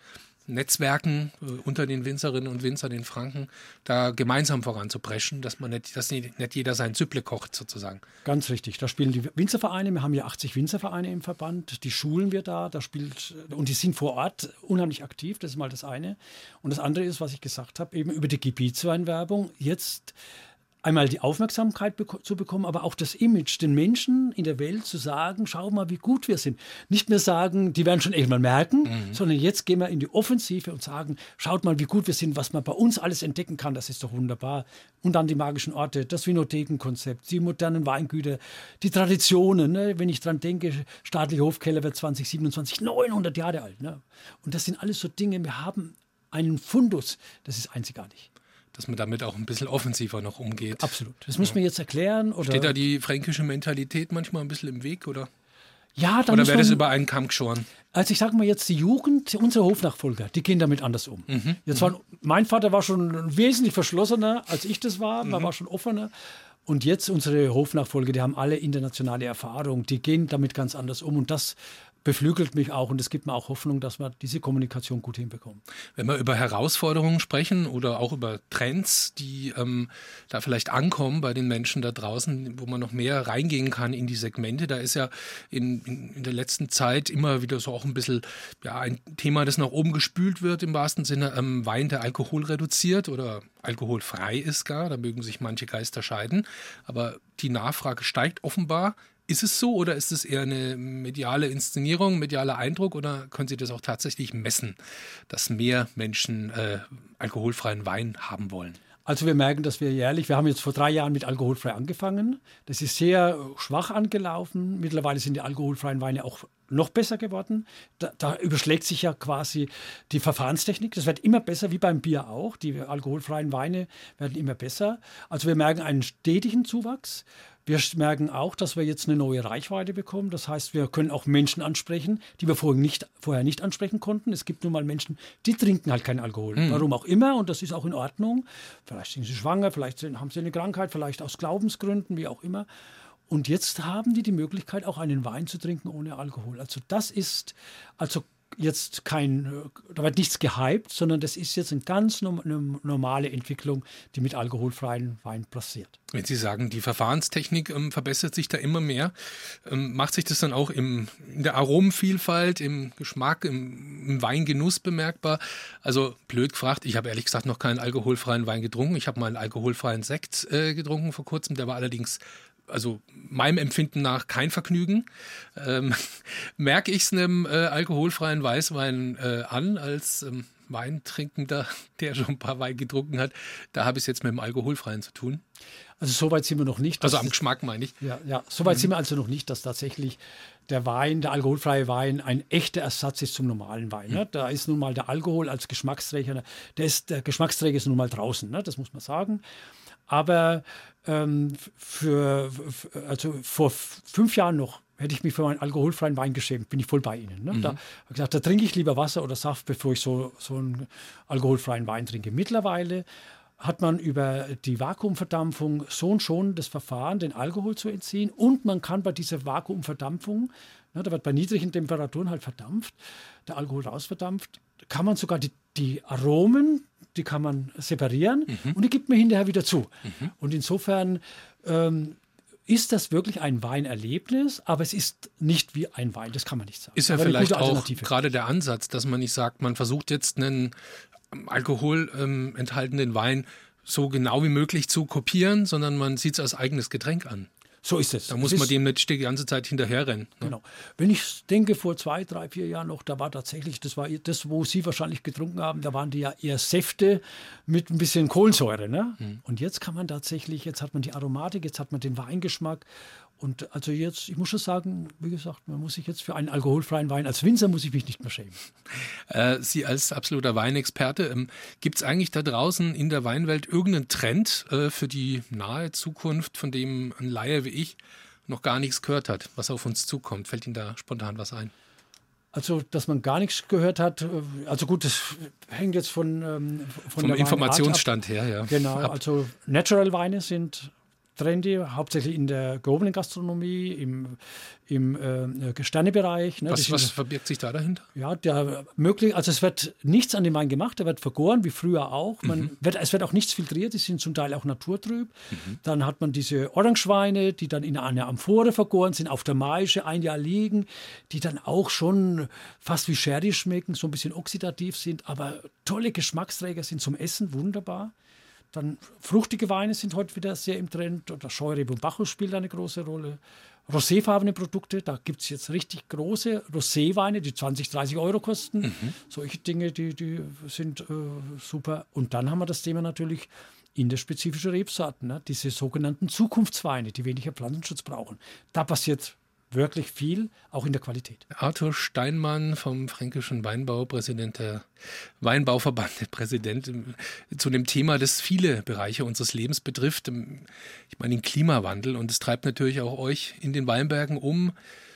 Netzwerken äh, unter den Winzerinnen und Winzern in Franken, da gemeinsam voranzupreschen, dass man nicht, dass nicht, nicht jeder sein Süpple kocht sozusagen. Ganz richtig. Da spielen die Winzervereine. Wir haben ja achtzig Winzervereine im Verband. Die schulen wir da. Da spielt, und die sind vor Ort unheimlich aktiv. Das ist mal das eine. Und das andere ist, was ich gesagt habe, eben über die Gebietsweinwerbung jetzt einmal die Aufmerksamkeit beko- zu bekommen, aber auch das Image, den Menschen in der Welt zu sagen, schau mal, wie gut wir sind. Nicht mehr sagen, die werden schon irgendwann merken, mhm. sondern jetzt gehen wir in die Offensive und sagen, schaut mal, wie gut wir sind, was man bei uns alles entdecken kann, das ist doch wunderbar. Und dann die magischen Orte, das Vinothekenkonzept, die modernen Weingüter, die Traditionen. Ne? Wenn ich dran denke, staatliche Hofkeller wird zwanzig siebenundzwanzig neunhundert Jahre alt. Ne? Und das sind alles so Dinge, wir haben einen Fundus, das ist einzigartig. Dass man damit auch ein bisschen offensiver noch umgeht. Absolut. Das muss man jetzt erklären. Oder steht da die fränkische Mentalität manchmal ein bisschen im Weg? Oder, ja, dann oder wäre das über einen Kamm geschoren? Also ich sage mal jetzt, die Jugend, unsere Hofnachfolger, die gehen damit anders um. Mhm. Jetzt war, mein Vater war schon wesentlich verschlossener, als ich das war. Mhm. Er war schon offener. Und jetzt unsere Hofnachfolger, die haben alle internationale Erfahrung. Die gehen damit ganz anders um. Und das beflügelt mich auch und es gibt mir auch Hoffnung, dass wir diese Kommunikation gut hinbekommen. Wenn wir über Herausforderungen sprechen oder auch über Trends, die ähm, da vielleicht ankommen bei den Menschen da draußen, wo man noch mehr reingehen kann in die Segmente, da ist ja in, in, in der letzten Zeit immer wieder so auch ein bisschen ja, ein Thema, das nach oben gespült wird im wahrsten Sinne, ähm, Wein, der Alkohol reduziert oder alkoholfrei ist gar, da mögen sich manche Geister scheiden, aber die Nachfrage steigt offenbar. Ist es so oder ist es eher eine mediale Inszenierung, medialer Eindruck oder können Sie das auch tatsächlich messen, dass mehr Menschen äh, alkoholfreien Wein haben wollen? Also wir merken, dass wir jährlich, wir haben jetzt vor drei Jahren mit alkoholfrei angefangen. Das ist sehr schwach angelaufen. Mittlerweile sind die alkoholfreien Weine auch noch besser geworden. Da, da überschlägt sich ja quasi die Verfahrenstechnik. Das wird immer besser, wie beim Bier auch. Die alkoholfreien Weine werden immer besser. Also wir merken einen stetigen Zuwachs. Wir merken auch, dass wir jetzt eine neue Reichweite bekommen. Das heißt, wir können auch Menschen ansprechen, die wir vorher nicht, vorher nicht ansprechen konnten. Es gibt nun mal Menschen, die trinken halt keinen Alkohol. Mhm. Warum auch immer. Und das ist auch in Ordnung. Vielleicht sind sie schwanger, vielleicht sind, haben sie eine Krankheit, vielleicht aus Glaubensgründen, wie auch immer. Und jetzt haben die die Möglichkeit, auch einen Wein zu trinken ohne Alkohol. Also das ist also jetzt kein, da wird nichts gehypt, sondern das ist jetzt eine ganz eine normale Entwicklung, die mit alkoholfreien Wein passiert. Wenn Sie sagen, die Verfahrenstechnik ähm, verbessert sich da immer mehr, ähm, macht sich das dann auch im, in der Aromenvielfalt, im Geschmack, im, im Weingenuss bemerkbar? Also blöd gefragt, ich habe ehrlich gesagt noch keinen alkoholfreien Wein getrunken. Ich habe mal einen alkoholfreien Sekt äh, getrunken vor kurzem, der war allerdings also meinem Empfinden nach kein Vergnügen. Ähm, merke ich es einem äh, alkoholfreien Weißwein äh, an, als ähm, Weintrinkender, der schon ein paar Wein getrunken hat, da habe ich es jetzt mit dem Alkoholfreien zu tun. Also so weit sind wir noch nicht. Also am Geschmack meine ich. Ja, ja so weit mhm. sind wir also noch nicht, dass tatsächlich der Wein, der alkoholfreie Wein, ein echter Ersatz ist zum normalen Wein. Mhm. Ne? Da ist nun mal der Alkohol als Geschmacksträger, der, ist, der Geschmacksträger ist nun mal draußen, ne? Das muss man sagen. Aber ähm, für, für, also vor fünf Jahren noch hätte ich mich für meinen alkoholfreien Wein geschämt, bin ich voll bei Ihnen. Ne? Mhm. Da habe ich gesagt, da trinke ich lieber Wasser oder Saft, bevor ich so, so einen alkoholfreien Wein trinke. Mittlerweile hat man über die Vakuumverdampfung so und schon das Verfahren, den Alkohol zu entziehen. Und man kann bei dieser Vakuumverdampfung, ne, da wird bei niedrigen Temperaturen halt verdampft, der Alkohol rausverdampft, kann man sogar die, die Aromen, die kann man separieren mhm. und die gibt man hinterher wieder zu. Mhm. Und insofern ähm, ist das wirklich ein Weinerlebnis, aber es ist nicht wie ein Wein, das kann man nicht sagen. Ist ja vielleicht auch gerade der Ansatz, dass man nicht sagt, man versucht jetzt einen Alkohol ähm, enthaltenen Wein so genau wie möglich zu kopieren, sondern man sieht es als eigenes Getränk an. So ist es. Da muss es man dem nicht die ganze Zeit hinterherrennen. Ne? Genau. Wenn ich denke, vor zwei, drei, vier Jahren noch, da war tatsächlich, das war das, wo Sie wahrscheinlich getrunken haben, da waren die ja eher Säfte mit ein bisschen Kohlensäure. Ne? Mhm. Und jetzt kann man tatsächlich, jetzt hat man die Aromatik, jetzt hat man den Weingeschmack. Und also jetzt, ich muss schon sagen, wie gesagt, man muss sich jetzt für einen alkoholfreien Wein, als Winzer muss ich mich nicht mehr schämen. Äh, Sie als absoluter Weinexperte, ähm, gibt es eigentlich da draußen in der Weinwelt irgendeinen Trend äh, für die nahe Zukunft, von dem ein Laie wie ich noch gar nichts gehört hat, was auf uns zukommt? Fällt Ihnen da spontan was ein? Also, dass man gar nichts gehört hat, also gut, das hängt jetzt von, von vom der Informationsstand her, ja. Genau, ab. Also Natural Weine sind trendy, hauptsächlich in der gehobenen Gastronomie, im, im äh, Sternebereich. Ne? Was, was verbirgt sich da dahinter? Ja, der möglich, also es wird nichts an dem Wein gemacht, der wird vergoren, wie früher auch. Man mhm. wird, es wird auch nichts filtriert, die sind zum Teil auch naturtrüb. Mhm. Dann hat man diese Orangeweine, die dann in einer Amphore vergoren sind, auf der Maische ein Jahr liegen, die dann auch schon fast wie Sherry schmecken, so ein bisschen oxidativ sind, aber tolle Geschmacksträger sind zum Essen, wunderbar. Dann fruchtige Weine sind heute wieder sehr im Trend. Oder Scheurebe und Bacchus spielt eine große Rolle. Roséfarbene Produkte, da gibt es jetzt richtig große Roséweine, die zwanzig, dreißig Euro kosten. Mhm. Solche Dinge, die, die sind äh, super. Und dann haben wir das Thema natürlich inderspezifische Rebsorten, ne? Diese sogenannten Zukunftsweine, die weniger Pflanzenschutz brauchen. Da passiert wirklich viel, auch in der Qualität. Arthur Steinmann vom Fränkischen Weinbau, Präsident der Weinbauverband, der Präsident zu dem Thema, das viele Bereiche unseres Lebens betrifft. Ich meine den Klimawandel, und es treibt natürlich auch euch in den Weinbergen um.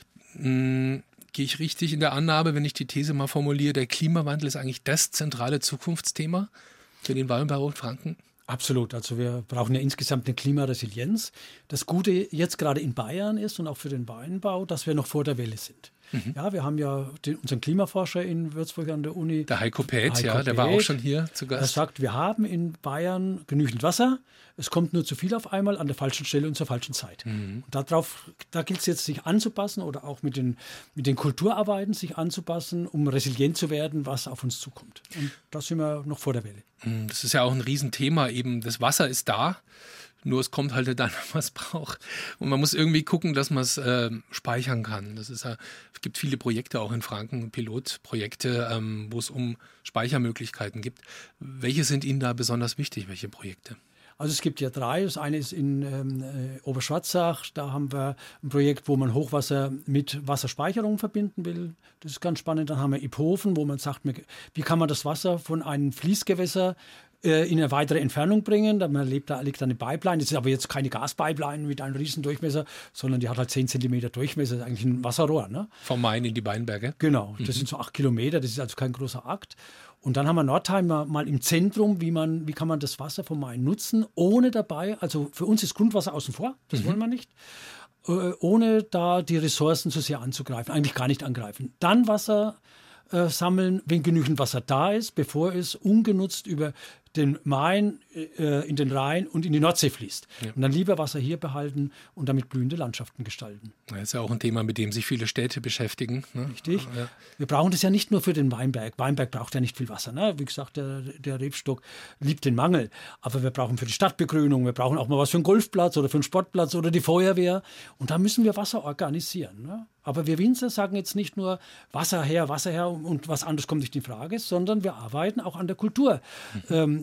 Hm, gehe ich richtig in der Annahme, wenn ich die These mal formuliere, der Klimawandel ist eigentlich das zentrale Zukunftsthema für den Weinbau in Franken? Absolut. Also wir brauchen ja insgesamt eine Klimaresilienz. Das Gute jetzt gerade in Bayern ist und auch für den Weinbau, dass wir noch vor der Welle sind. Mhm. Ja, wir haben ja den, unseren Klimaforscher in Würzburg an der Uni. Der Heiko Päth, Heiko ja, Päth, der war auch schon hier zu Gast. Er sagt, wir haben in Bayern genügend Wasser. Es kommt nur zu viel auf einmal an der falschen Stelle und zur falschen Zeit. Mhm. Und darauf, da gilt es jetzt, sich anzupassen oder auch mit den, mit den Kulturarbeiten sich anzupassen, um resilient zu werden, was auf uns zukommt. Und da sind wir noch vor der Welle. Das ist ja auch ein Riesenthema eben. Das Wasser ist da. Nur es kommt halt dann, wenn man es braucht. Und man muss irgendwie gucken, dass man es äh, speichern kann. Das ist, äh, es gibt viele Projekte auch in Franken, Pilotprojekte, ähm, wo es um Speichermöglichkeiten gibt. Welche sind Ihnen da besonders wichtig, welche Projekte? Also es gibt ja drei. Das eine ist in ähm, äh, Oberschwarzach. Da haben wir ein Projekt, wo man Hochwasser mit Wasserspeicherung verbinden will. Das ist ganz spannend. Dann haben wir Iphofen, wo man sagt, wie kann man das Wasser von einem Fließgewässer in eine weitere Entfernung bringen. Da man lebt, da liegt eine Pipeline. Das ist aber jetzt keine Gaspipeline mit einem riesen Durchmesser, sondern die hat halt zehn Zentimeter Durchmesser. Das ist eigentlich ein Wasserrohr. Ne? Vom Main in die Weinberge? Genau, das mhm. sind so acht Kilometer. Das ist also kein großer Akt. Und dann haben wir Nordheim mal im Zentrum, wie, man, wie kann man das Wasser vom Main nutzen, ohne dabei, also für uns ist Grundwasser außen vor, das mhm. wollen wir nicht, äh, ohne da die Ressourcen zu sehr anzugreifen, eigentlich gar nicht angreifen. Dann Wasser äh, sammeln, wenn genügend Wasser da ist, bevor es ungenutzt über den Main äh, in den Rhein und in die Nordsee fließt. Ja. Und dann lieber Wasser hier behalten und damit blühende Landschaften gestalten. Das ist ja auch ein Thema, mit dem sich viele Städte beschäftigen. Ne? Richtig. Ja. Wir brauchen das ja nicht nur für den Weinberg. Weinberg braucht ja nicht viel Wasser. Ne? Wie gesagt, der, der Rebstock liebt den Mangel. Aber wir brauchen für die Stadtbegrünung, wir brauchen auch mal was für einen Golfplatz oder für einen Sportplatz oder die Feuerwehr. Und da müssen wir Wasser organisieren. Ne? Aber wir Winzer sagen jetzt nicht nur Wasser her, Wasser her und was anderes kommt nicht in Frage, sondern wir arbeiten auch an der Kulturarbeit. Mhm.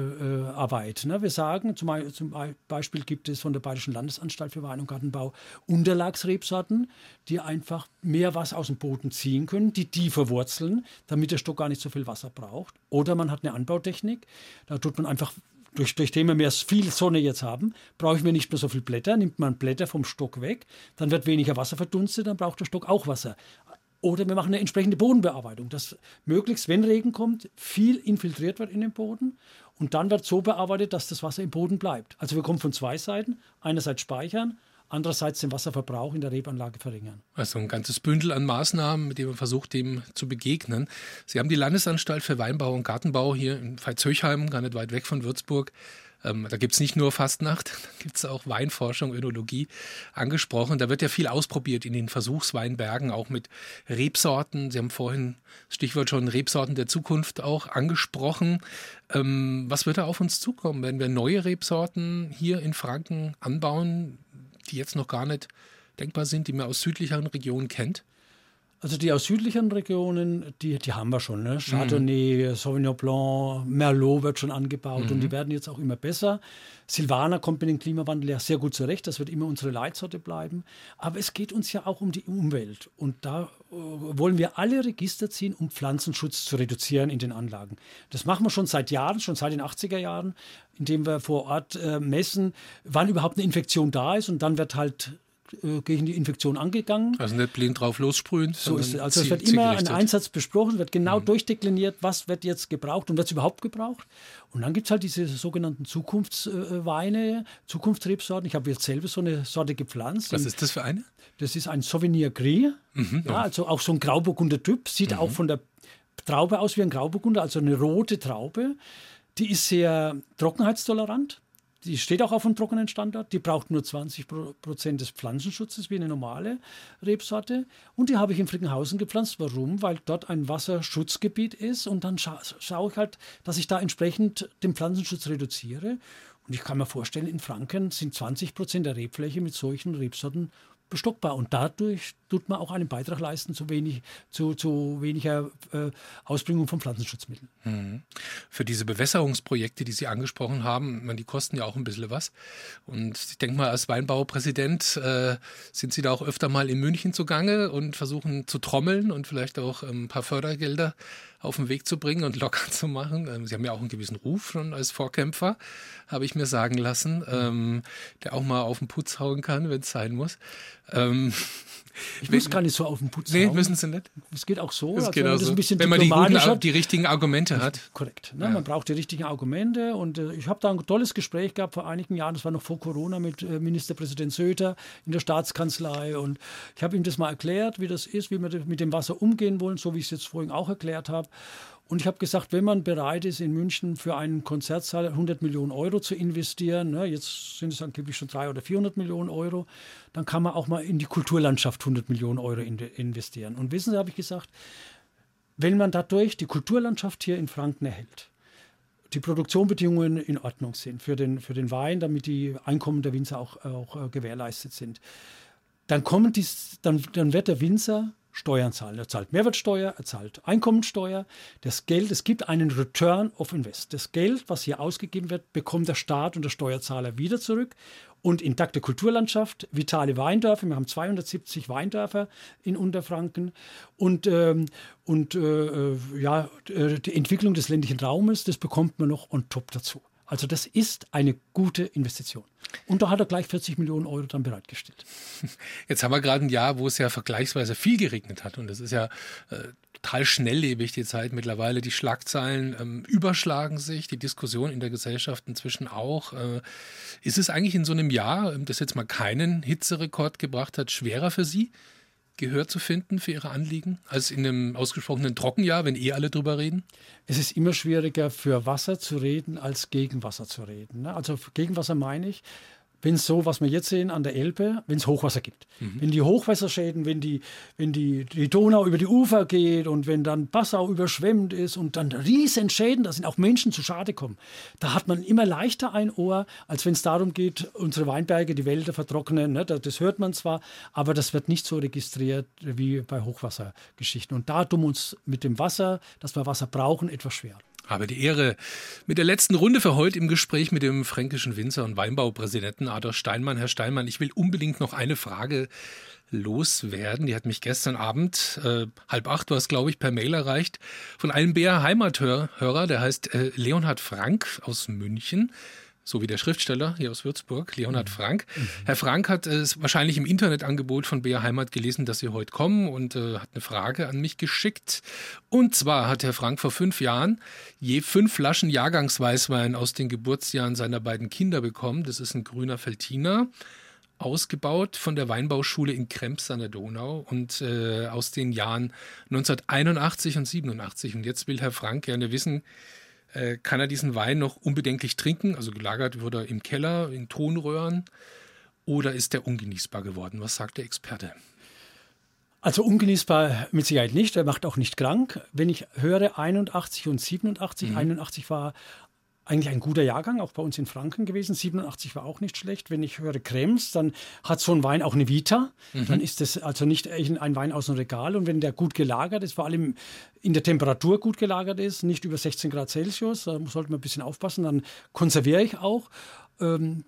Ähm, äh, ne? Wir sagen, zum, zum Beispiel gibt es von der Bayerischen Landesanstalt für Wein- und Gartenbau Unterlagsrebsorten, die einfach mehr Wasser aus dem Boden ziehen können, die tiefer wurzeln, damit der Stock gar nicht so viel Wasser braucht. Oder man hat eine Anbautechnik, da tut man einfach Durch, durch den wir mehr viel Sonne jetzt haben, brauchen wir nicht mehr so viel Blätter. Nimmt man Blätter vom Stock weg, dann wird weniger Wasser verdunstet, dann braucht der Stock auch Wasser. Oder wir machen eine entsprechende Bodenbearbeitung, dass möglichst, wenn Regen kommt, viel infiltriert wird in den Boden und dann wird so bearbeitet, dass das Wasser im Boden bleibt. Also wir kommen von zwei Seiten, einerseits speichern, andererseits den Wasserverbrauch in der Rebanlage verringern. Also ein ganzes Bündel an Maßnahmen, mit dem man versucht, dem zu begegnen. Sie haben die Landesanstalt für Weinbau und Gartenbau hier in Veitshöchheim, gar nicht weit weg von Würzburg. Ähm, da gibt es nicht nur Fastnacht, da gibt es auch Weinforschung, Önologie angesprochen. Da wird ja viel ausprobiert in den Versuchsweinbergen, auch mit Rebsorten. Sie haben vorhin das Stichwort schon Rebsorten der Zukunft auch angesprochen. Ähm, was wird da auf uns zukommen, wenn wir neue Rebsorten hier in Franken anbauen, die jetzt noch gar nicht denkbar sind, die man aus südlicheren Regionen kennt? Also die aus südlichen Regionen, die, die haben wir schon. Ne? Chardonnay, mhm. Sauvignon Blanc, Merlot wird schon angebaut mhm. und die werden jetzt auch immer besser. Silvaner kommt mit dem Klimawandel ja sehr gut zurecht, das wird immer unsere Leitsorte bleiben. Aber es geht uns ja auch um die Umwelt und da äh, wollen wir alle Register ziehen, um Pflanzenschutz zu reduzieren in den Anlagen. Das machen wir schon seit Jahren, schon seit den achtziger Jahren, indem wir vor Ort äh, messen, wann überhaupt eine Infektion da ist und dann wird halt äh, gegen die Infektion angegangen. Also nicht blind drauf lossprühen. So ist es. Also es wird immer ein Einsatz besprochen, wird genau mhm. durchdekliniert, was wird jetzt gebraucht und wird es überhaupt gebraucht. Und dann gibt es halt diese sogenannten Zukunftsweine, Zukunftsrebsorten. Ich habe jetzt selber so eine Sorte gepflanzt. Was ist das für eine? Das ist ein Sauvignon Gris, mhm. ja, also auch so ein Grauburgunder Typ. Sieht mhm. auch von der Traube aus wie ein Grauburgunder, also eine rote Traube. Die ist sehr trockenheitstolerant. Die steht auch auf einem trockenen Standort. Die braucht nur zwanzig Prozent des Pflanzenschutzes wie eine normale Rebsorte. Und die habe ich in Frickenhausen gepflanzt. Warum? Weil dort ein Wasserschutzgebiet ist. Und dann scha schaue ich halt, dass ich da entsprechend den Pflanzenschutz reduziere. Und ich kann mir vorstellen, in Franken sind zwanzig Prozent der Rebfläche mit solchen Rebsorten bestockbar. Und dadurch tut man auch einen Beitrag leisten zu, wenig, zu, zu weniger äh, Ausbringung von Pflanzenschutzmitteln. Mhm. Für diese Bewässerungsprojekte, die Sie angesprochen haben, man, die kosten ja auch ein bisschen was. Und ich denke mal, als Weinbaupräsident äh, sind Sie da auch öfter mal in München zugange und versuchen zu trommeln und vielleicht auch ähm, ein paar Fördergelder auf den Weg zu bringen und locker zu machen. Ähm, Sie haben ja auch einen gewissen Ruf schon als Vorkämpfer, habe ich mir sagen lassen, ähm, der auch mal auf den Putz hauen kann, wenn es sein muss. Ähm, ich muss gar nicht so auf den Putz nee, hauen. Nee, müssen Sie nicht. Es geht auch so. Es also geht wenn, auch das so. ein bisschen wenn man die, guten, hat, die richtigen Argumente hat. Korrekt. Ne? Ja. Man braucht die richtigen Argumente. Und äh, ich habe da ein tolles Gespräch gehabt vor einigen Jahren, das war noch vor Corona, mit äh, Ministerpräsident Söder in der Staatskanzlei. Und ich habe ihm das mal erklärt, wie das ist, wie wir mit dem Wasser umgehen wollen, so wie ich es jetzt vorhin auch erklärt habe. Und ich habe gesagt, wenn man bereit ist, in München für einen Konzertsaal hundert Millionen Euro zu investieren, ne, jetzt sind es angeblich schon dreihundert oder vierhundert Millionen Euro, dann kann man auch mal in die Kulturlandschaft hundert Millionen Euro in, investieren. Und wissen Sie, habe ich gesagt, wenn man dadurch die Kulturlandschaft hier in Franken erhält, die Produktionsbedingungen in Ordnung sind für den, für den Wein, damit die Einkommen der Winzer auch, auch äh, gewährleistet sind, dann, kommen dies, dann, dann wird der Winzer Steuern zahlen. Er zahlt Mehrwertsteuer, er zahlt Einkommensteuer. Das Geld, es gibt einen Return of Invest. Das Geld, was hier ausgegeben wird, bekommt der Staat und der Steuerzahler wieder zurück. Und intakte Kulturlandschaft, vitale Weindörfer. Wir haben zweihundertsiebzig Weindörfer in Unterfranken. Und, ähm, und äh, ja, die Entwicklung des ländlichen Raumes, das bekommt man noch on top dazu. Also das ist eine gute Investition. Und da hat er gleich vierzig Millionen Euro dann bereitgestellt. Jetzt haben wir gerade ein Jahr, wo es ja vergleichsweise viel geregnet hat. Und das ist ja äh, total schnelllebig, die Zeit mittlerweile. Die Schlagzeilen ähm, überschlagen sich, die Diskussion in der Gesellschaft inzwischen auch. Äh, ist es eigentlich in so einem Jahr, das jetzt mal keinen Hitzerekord gebracht hat, schwerer für Sie, Gehör zu finden für Ihre Anliegen, als in einem ausgesprochenen Trockenjahr, wenn eh alle drüber reden? Es ist immer schwieriger, für Wasser zu reden, als gegen Wasser zu reden. Also gegen Wasser meine ich, wenn es so, was wir jetzt sehen an der Elbe, wenn es Hochwasser gibt. Mhm. Wenn die Hochwasserschäden, wenn, die, wenn die, die Donau über die Ufer geht und wenn dann Passau überschwemmt ist und dann Riesenschäden, da sind auch Menschen zu Schade kommen. Da hat man immer leichter ein Ohr, als wenn es darum geht, unsere Weinberge, die Wälder vertrocknen. Ne? Das hört man zwar, aber das wird nicht so registriert wie bei Hochwassergeschichten. Und da tun wir uns mit dem Wasser, dass wir Wasser brauchen, etwas schwer. Habe die Ehre, mit der letzten Runde für heute im Gespräch mit dem fränkischen Winzer- und Weinbaupräsidenten Adolf Steinmann. Herr Steinmann, ich will unbedingt noch eine Frage loswerden. Die hat mich gestern Abend, äh, halb acht war es, glaube ich, per Mail erreicht, von einem B R-Heimathörer, der heißt äh, Leonhard Frank aus München. So wie der Schriftsteller hier aus Würzburg, Leonhard Frank. Mhm. Herr Frank hat es wahrscheinlich im Internetangebot von B R Heimat gelesen, dass Sie heute kommen und äh, hat eine Frage an mich geschickt. Und zwar hat Herr Frank vor fünf Jahren je fünf Flaschen Jahrgangsweißwein aus den Geburtsjahren seiner beiden Kinder bekommen. Das ist ein grüner Veltliner, ausgebaut von der Weinbauschule in Krems an der Donau und äh, aus den Jahren neunzehnhunderteinundachtzig und siebenundachtzig. Und jetzt will Herr Frank gerne wissen, kann er diesen Wein noch unbedenklich trinken? Also gelagert wurde er im Keller, in Tonröhren. Oder ist er ungenießbar geworden? Was sagt der Experte? Also ungenießbar mit Sicherheit nicht. Er macht auch nicht krank. Wenn ich höre einundachtzig und siebenundachtzig, mhm. einundachtzig war eigentlich ein guter Jahrgang, auch bei uns in Franken gewesen. siebenundachtzig war auch nicht schlecht. Wenn ich höre Krems, dann hat so ein Wein auch eine Vita. Mhm. Dann ist das also nicht ein Wein aus dem Regal. Und wenn der gut gelagert ist, vor allem in der Temperatur gut gelagert ist, nicht über sechzehn Grad Celsius, da sollte man ein bisschen aufpassen, dann konserviere ich auch. Ähm,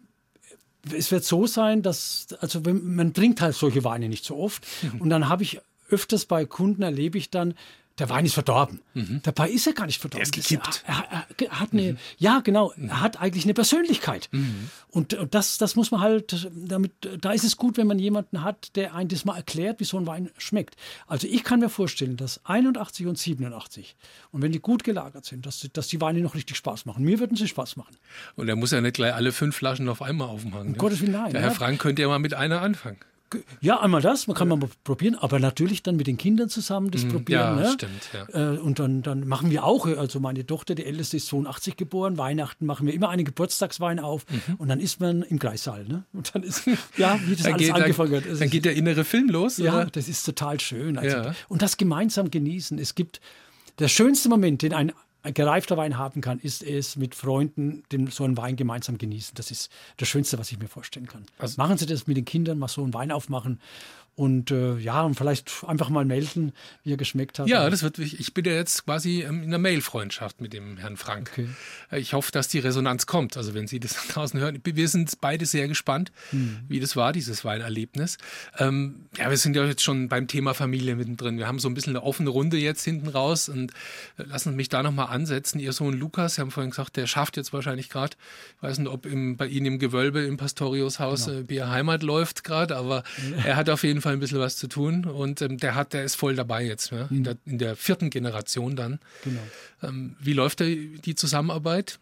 es wird so sein, dass, also wenn, man trinkt halt solche Weine nicht so oft. Mhm. Und dann habe ich öfters bei Kunden, erlebe ich dann, der Wein ist verdorben. Mhm. Dabei ist er gar nicht verdorben. Der ist gekippt. Er, er, er hat eine, mhm. Ja, genau, mhm. er hat eigentlich eine Persönlichkeit. Mhm. Und, und das, das muss man halt, damit, da ist es gut, wenn man jemanden hat, der einem das mal erklärt, wie so ein Wein schmeckt. Also ich kann mir vorstellen, dass einundachtzig und siebenundachtzig, und wenn die gut gelagert sind, dass, dass die Weine noch richtig Spaß machen. Mir würden sie Spaß machen. Und er muss ja nicht gleich alle fünf Flaschen auf einmal aufmachen. Um ne? Gottes Willen, nein. Der Herr ja. Frank könnte ja mal mit einer anfangen. Ja, einmal das, man kann mal probieren, aber natürlich dann mit den Kindern zusammen das Mhm. probieren. Ja, ne? stimmt. Ja. Äh, Und dann, dann machen wir auch, also meine Tochter, die älteste ist zweiundachtzig geboren, Weihnachten machen wir immer einen Geburtstagswein auf Mhm. und dann ist man im Kreissaal. Ne? Und dann ist, ja, wie das Dann alles geht, angefangen dann, hat. Es dann ist- geht der innere Film los, Ja, oder? das ist total schön. Also, Ja. Und das gemeinsam genießen. Es gibt, der schönste Moment, den ein, ein gereifter Wein haben kann, ist es mit Freunden den, so einen Wein gemeinsam genießen. Das ist das Schönste, was ich mir vorstellen kann. Also- Machen Sie das mit den Kindern, mal so einen Wein aufmachen und äh, ja, und vielleicht einfach mal melden, wie er geschmeckt hat. Ja, das wird, ich ich bin ja jetzt quasi ähm, in einer Mail-Freundschaft mit dem Herrn Frank. Okay. Äh, Ich hoffe, dass die Resonanz kommt. Also wenn Sie das draußen hören, wir sind beide sehr gespannt, Hm. wie das war, dieses Weinerlebnis. Ähm, ja, wir sind ja jetzt schon beim Thema Familie mittendrin. Wir haben so ein bisschen eine offene Runde jetzt hinten raus und äh, lassen mich da nochmal ansetzen. Ihr Sohn Lukas, Sie haben vorhin gesagt, der schafft jetzt wahrscheinlich gerade, ich weiß nicht, ob im, bei Ihnen im Gewölbe im Pastoriushaus Genau. äh, Bier Heimat läuft gerade, aber er hat auf jeden Fall ein bisschen was zu tun und ähm, der hat, der ist voll dabei jetzt, ja? in, der, in der vierten Generation dann. Genau. Ähm, wie läuft der, die Zusammenarbeit?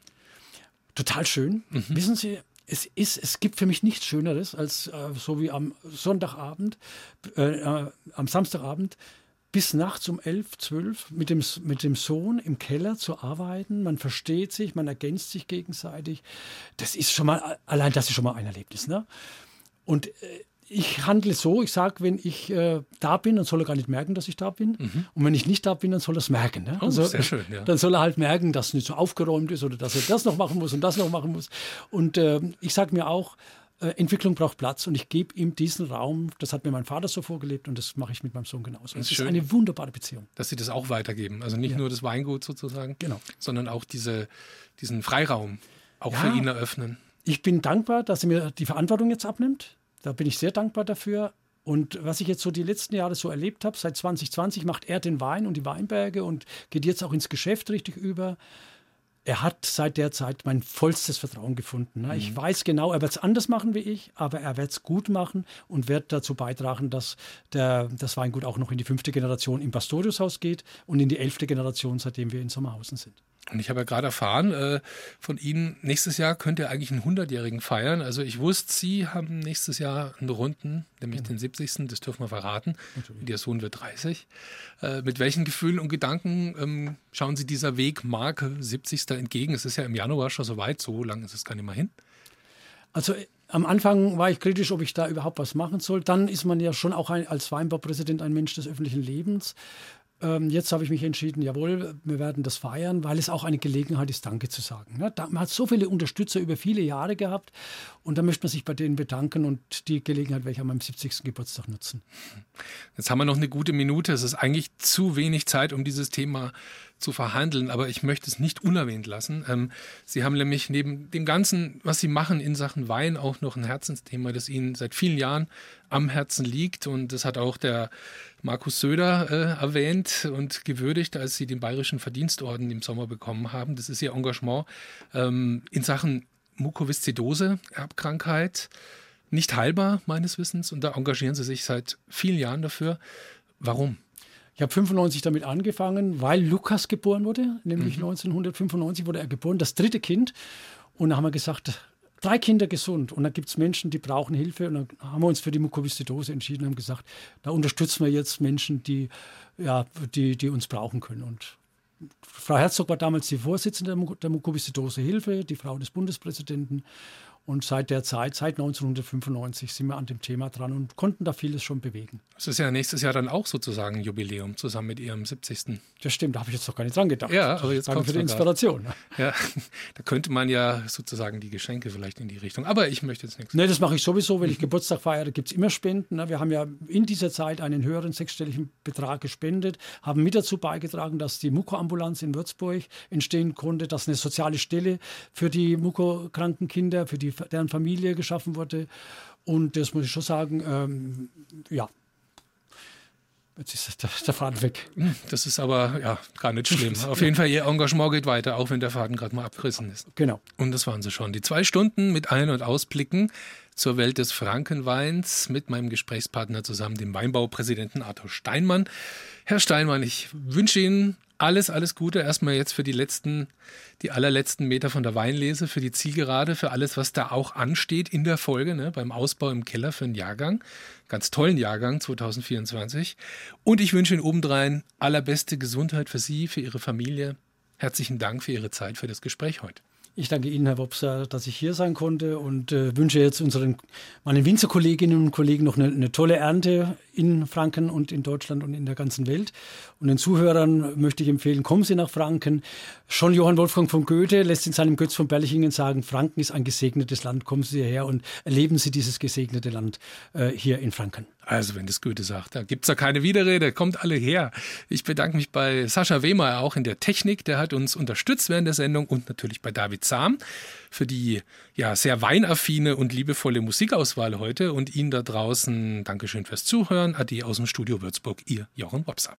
Total schön. Wissen Sie, es, ist, es gibt für mich nichts Schöneres, als äh, so wie am Sonntagabend, äh, äh, am Samstagabend bis nachts um elf, zwölf mit dem, mit dem Sohn im Keller zu arbeiten. Man versteht sich, man ergänzt sich gegenseitig. Das ist schon mal, allein das ist schon mal ein Erlebnis. Ne? Und äh, ich handle so, ich sage, wenn ich äh, da bin, dann soll er gar nicht merken, dass ich da bin. Mhm. Und wenn ich nicht da bin, dann soll er es merken. Ne? Oh, sehr schön, ja. Dann soll er halt merken, dass es nicht so aufgeräumt ist oder dass er das noch machen muss und das noch machen muss. Und äh, ich sage mir auch, äh, Entwicklung braucht Platz und ich gebe ihm diesen Raum. Das hat mir mein Vater so vorgelebt und das mache ich mit meinem Sohn genauso. Das Es ist ist schön. eine wunderbare Beziehung. Dass Sie das auch weitergeben. Also nicht Ja. nur das Weingut sozusagen, Genau. sondern auch diese, diesen Freiraum auch Ja. für ihn eröffnen. Ich bin dankbar, dass er mir die Verantwortung jetzt abnimmt. Da bin ich sehr dankbar dafür. Und was ich jetzt so die letzten Jahre so erlebt habe, seit zwanzig zwanzig macht er den Wein und die Weinberge und geht jetzt auch ins Geschäft richtig über. Er hat seit der Zeit mein vollstes Vertrauen gefunden. Ne? Ich weiß genau, er wird es anders machen wie ich, aber er wird es gut machen und wird dazu beitragen, dass der, das Weingut auch noch in die fünfte Generation im Pastoriushaus geht und in die elfte Generation, seitdem wir in Sommerhausen sind. Und ich habe ja gerade erfahren äh, von Ihnen, nächstes Jahr könnt ihr eigentlich einen hundertjährigen feiern. Also ich wusste, Sie haben nächstes Jahr einen Runden, nämlich den siebzigsten, das dürfen wir verraten. Und Ihr Sohn wird dreißig. Äh, mit welchen Gefühlen und Gedanken ähm, schauen Sie dieser Wegmarke siebzigster entgegen? Es ist ja im Januar schon so weit, so lange ist es gar nicht mehr hin. Also äh, am Anfang war ich kritisch, ob ich da überhaupt was machen soll. Dann ist man ja schon auch ein, als Weinbaupräsident ein Mensch des öffentlichen Lebens. Ähm, jetzt habe ich mich entschieden, jawohl, wir werden das feiern, weil es auch eine Gelegenheit ist, Danke zu sagen. Ne? Da, man hat so viele Unterstützer über viele Jahre gehabt und da möchte man sich bei denen bedanken und die Gelegenheit werde ich an meinem siebzigsten Geburtstag nutzen. Jetzt haben wir noch eine gute Minute. Es ist eigentlich zu wenig Zeit, um dieses Thema zu verhandeln, aber ich möchte es nicht unerwähnt lassen. Ähm, Sie haben nämlich neben dem Ganzen, was Sie machen in Sachen Wein, auch noch ein Herzensthema, das Ihnen seit vielen Jahren am Herzen liegt. Und das hat auch der Markus Söder äh, erwähnt und gewürdigt, als Sie den Bayerischen Verdienstorden im Sommer bekommen haben. Das ist Ihr Engagement ähm, in Sachen Mukoviszidose, Erbkrankheit, nicht heilbar meines Wissens. Und da engagieren Sie sich seit vielen Jahren dafür. Warum? Ich habe fünfundneunzig damit angefangen, weil Lukas geboren wurde, nämlich mhm. neunzehnhundertfünfundneunzig wurde er geboren, das dritte Kind. Und da haben wir gesagt, drei Kinder gesund. Und da gibt es Menschen, die brauchen Hilfe. Und dann haben wir uns für die Mukoviszidose entschieden und haben gesagt, da unterstützen wir jetzt Menschen, die, ja, die, die uns brauchen können. Und Frau Herzog war damals die Vorsitzende der Mukoviszidose-Hilfe, die Frau des Bundespräsidenten. Und seit der Zeit, seit neunzehnhundertfünfundneunzig, sind wir an dem Thema dran und konnten da vieles schon bewegen. Das ist ja nächstes Jahr dann auch sozusagen ein Jubiläum, zusammen mit Ihrem siebzigsten Das stimmt, da habe ich jetzt noch gar nicht dran gedacht. Ja, aber jetzt Danke kommt's für die mir Inspiration. Ja, da könnte man ja sozusagen die Geschenke vielleicht in die Richtung. Aber ich möchte jetzt nichts. Nee, das mache ich sowieso. Wenn ich Geburtstag feiere, gibt es immer Spenden. Wir haben ja in dieser Zeit einen höheren sechsstelligen Betrag gespendet, haben mit dazu beigetragen, dass die Mukoambulanz in Würzburg entstehen konnte, dass eine soziale Stelle für die mukokranken Kinder, für die, deren Familie geschaffen wurde. Und das muss ich schon sagen, ähm, ja. Jetzt ist der, der Faden weg. Das ist aber ja gar nicht schlimm. Auf jeden Fall, Ihr Engagement geht weiter, auch wenn der Faden gerade mal abgerissen ist. Genau. Und das waren sie schon. Die zwei Stunden mit Ein- und Ausblicken zur Welt des Frankenweins mit meinem Gesprächspartner zusammen, dem Weinbaupräsidenten Arthur Steinmann. Herr Steinmann, ich wünsche Ihnen alles, alles Gute. Erstmal jetzt für die letzten, die allerletzten Meter von der Weinlese, für die Zielgerade, für alles, was da auch ansteht in der Folge, ne, beim Ausbau im Keller für einen Jahrgang. Ganz tollen Jahrgang zwanzig vierundzwanzig. Und ich wünsche Ihnen obendrein allerbeste Gesundheit für Sie, für Ihre Familie. Herzlichen Dank für Ihre Zeit, für das Gespräch heute. Ich danke Ihnen, Herr Wopser, dass ich hier sein konnte und äh, wünsche jetzt unseren, meinen Winzerkolleginnen und Kollegen noch eine, eine tolle Ernte in Franken und in Deutschland und in der ganzen Welt. Und den Zuhörern möchte ich empfehlen, kommen Sie nach Franken. Schon Johann Wolfgang von Goethe lässt in seinem Götz von Berlichingen sagen, Franken ist ein gesegnetes Land. Kommen Sie hierher und erleben Sie dieses gesegnete Land äh, hier in Franken. Also wenn das Goethe sagt, da gibt's ja keine Widerrede, kommt alle her. Ich bedanke mich bei Sascha Wehmeyer auch in der Technik, der hat uns unterstützt während der Sendung und natürlich bei David Zahm für die ja sehr weinaffine und liebevolle Musikauswahl heute und Ihnen da draußen Dankeschön fürs Zuhören. Ade aus dem Studio Würzburg, Ihr Jochen Wopser.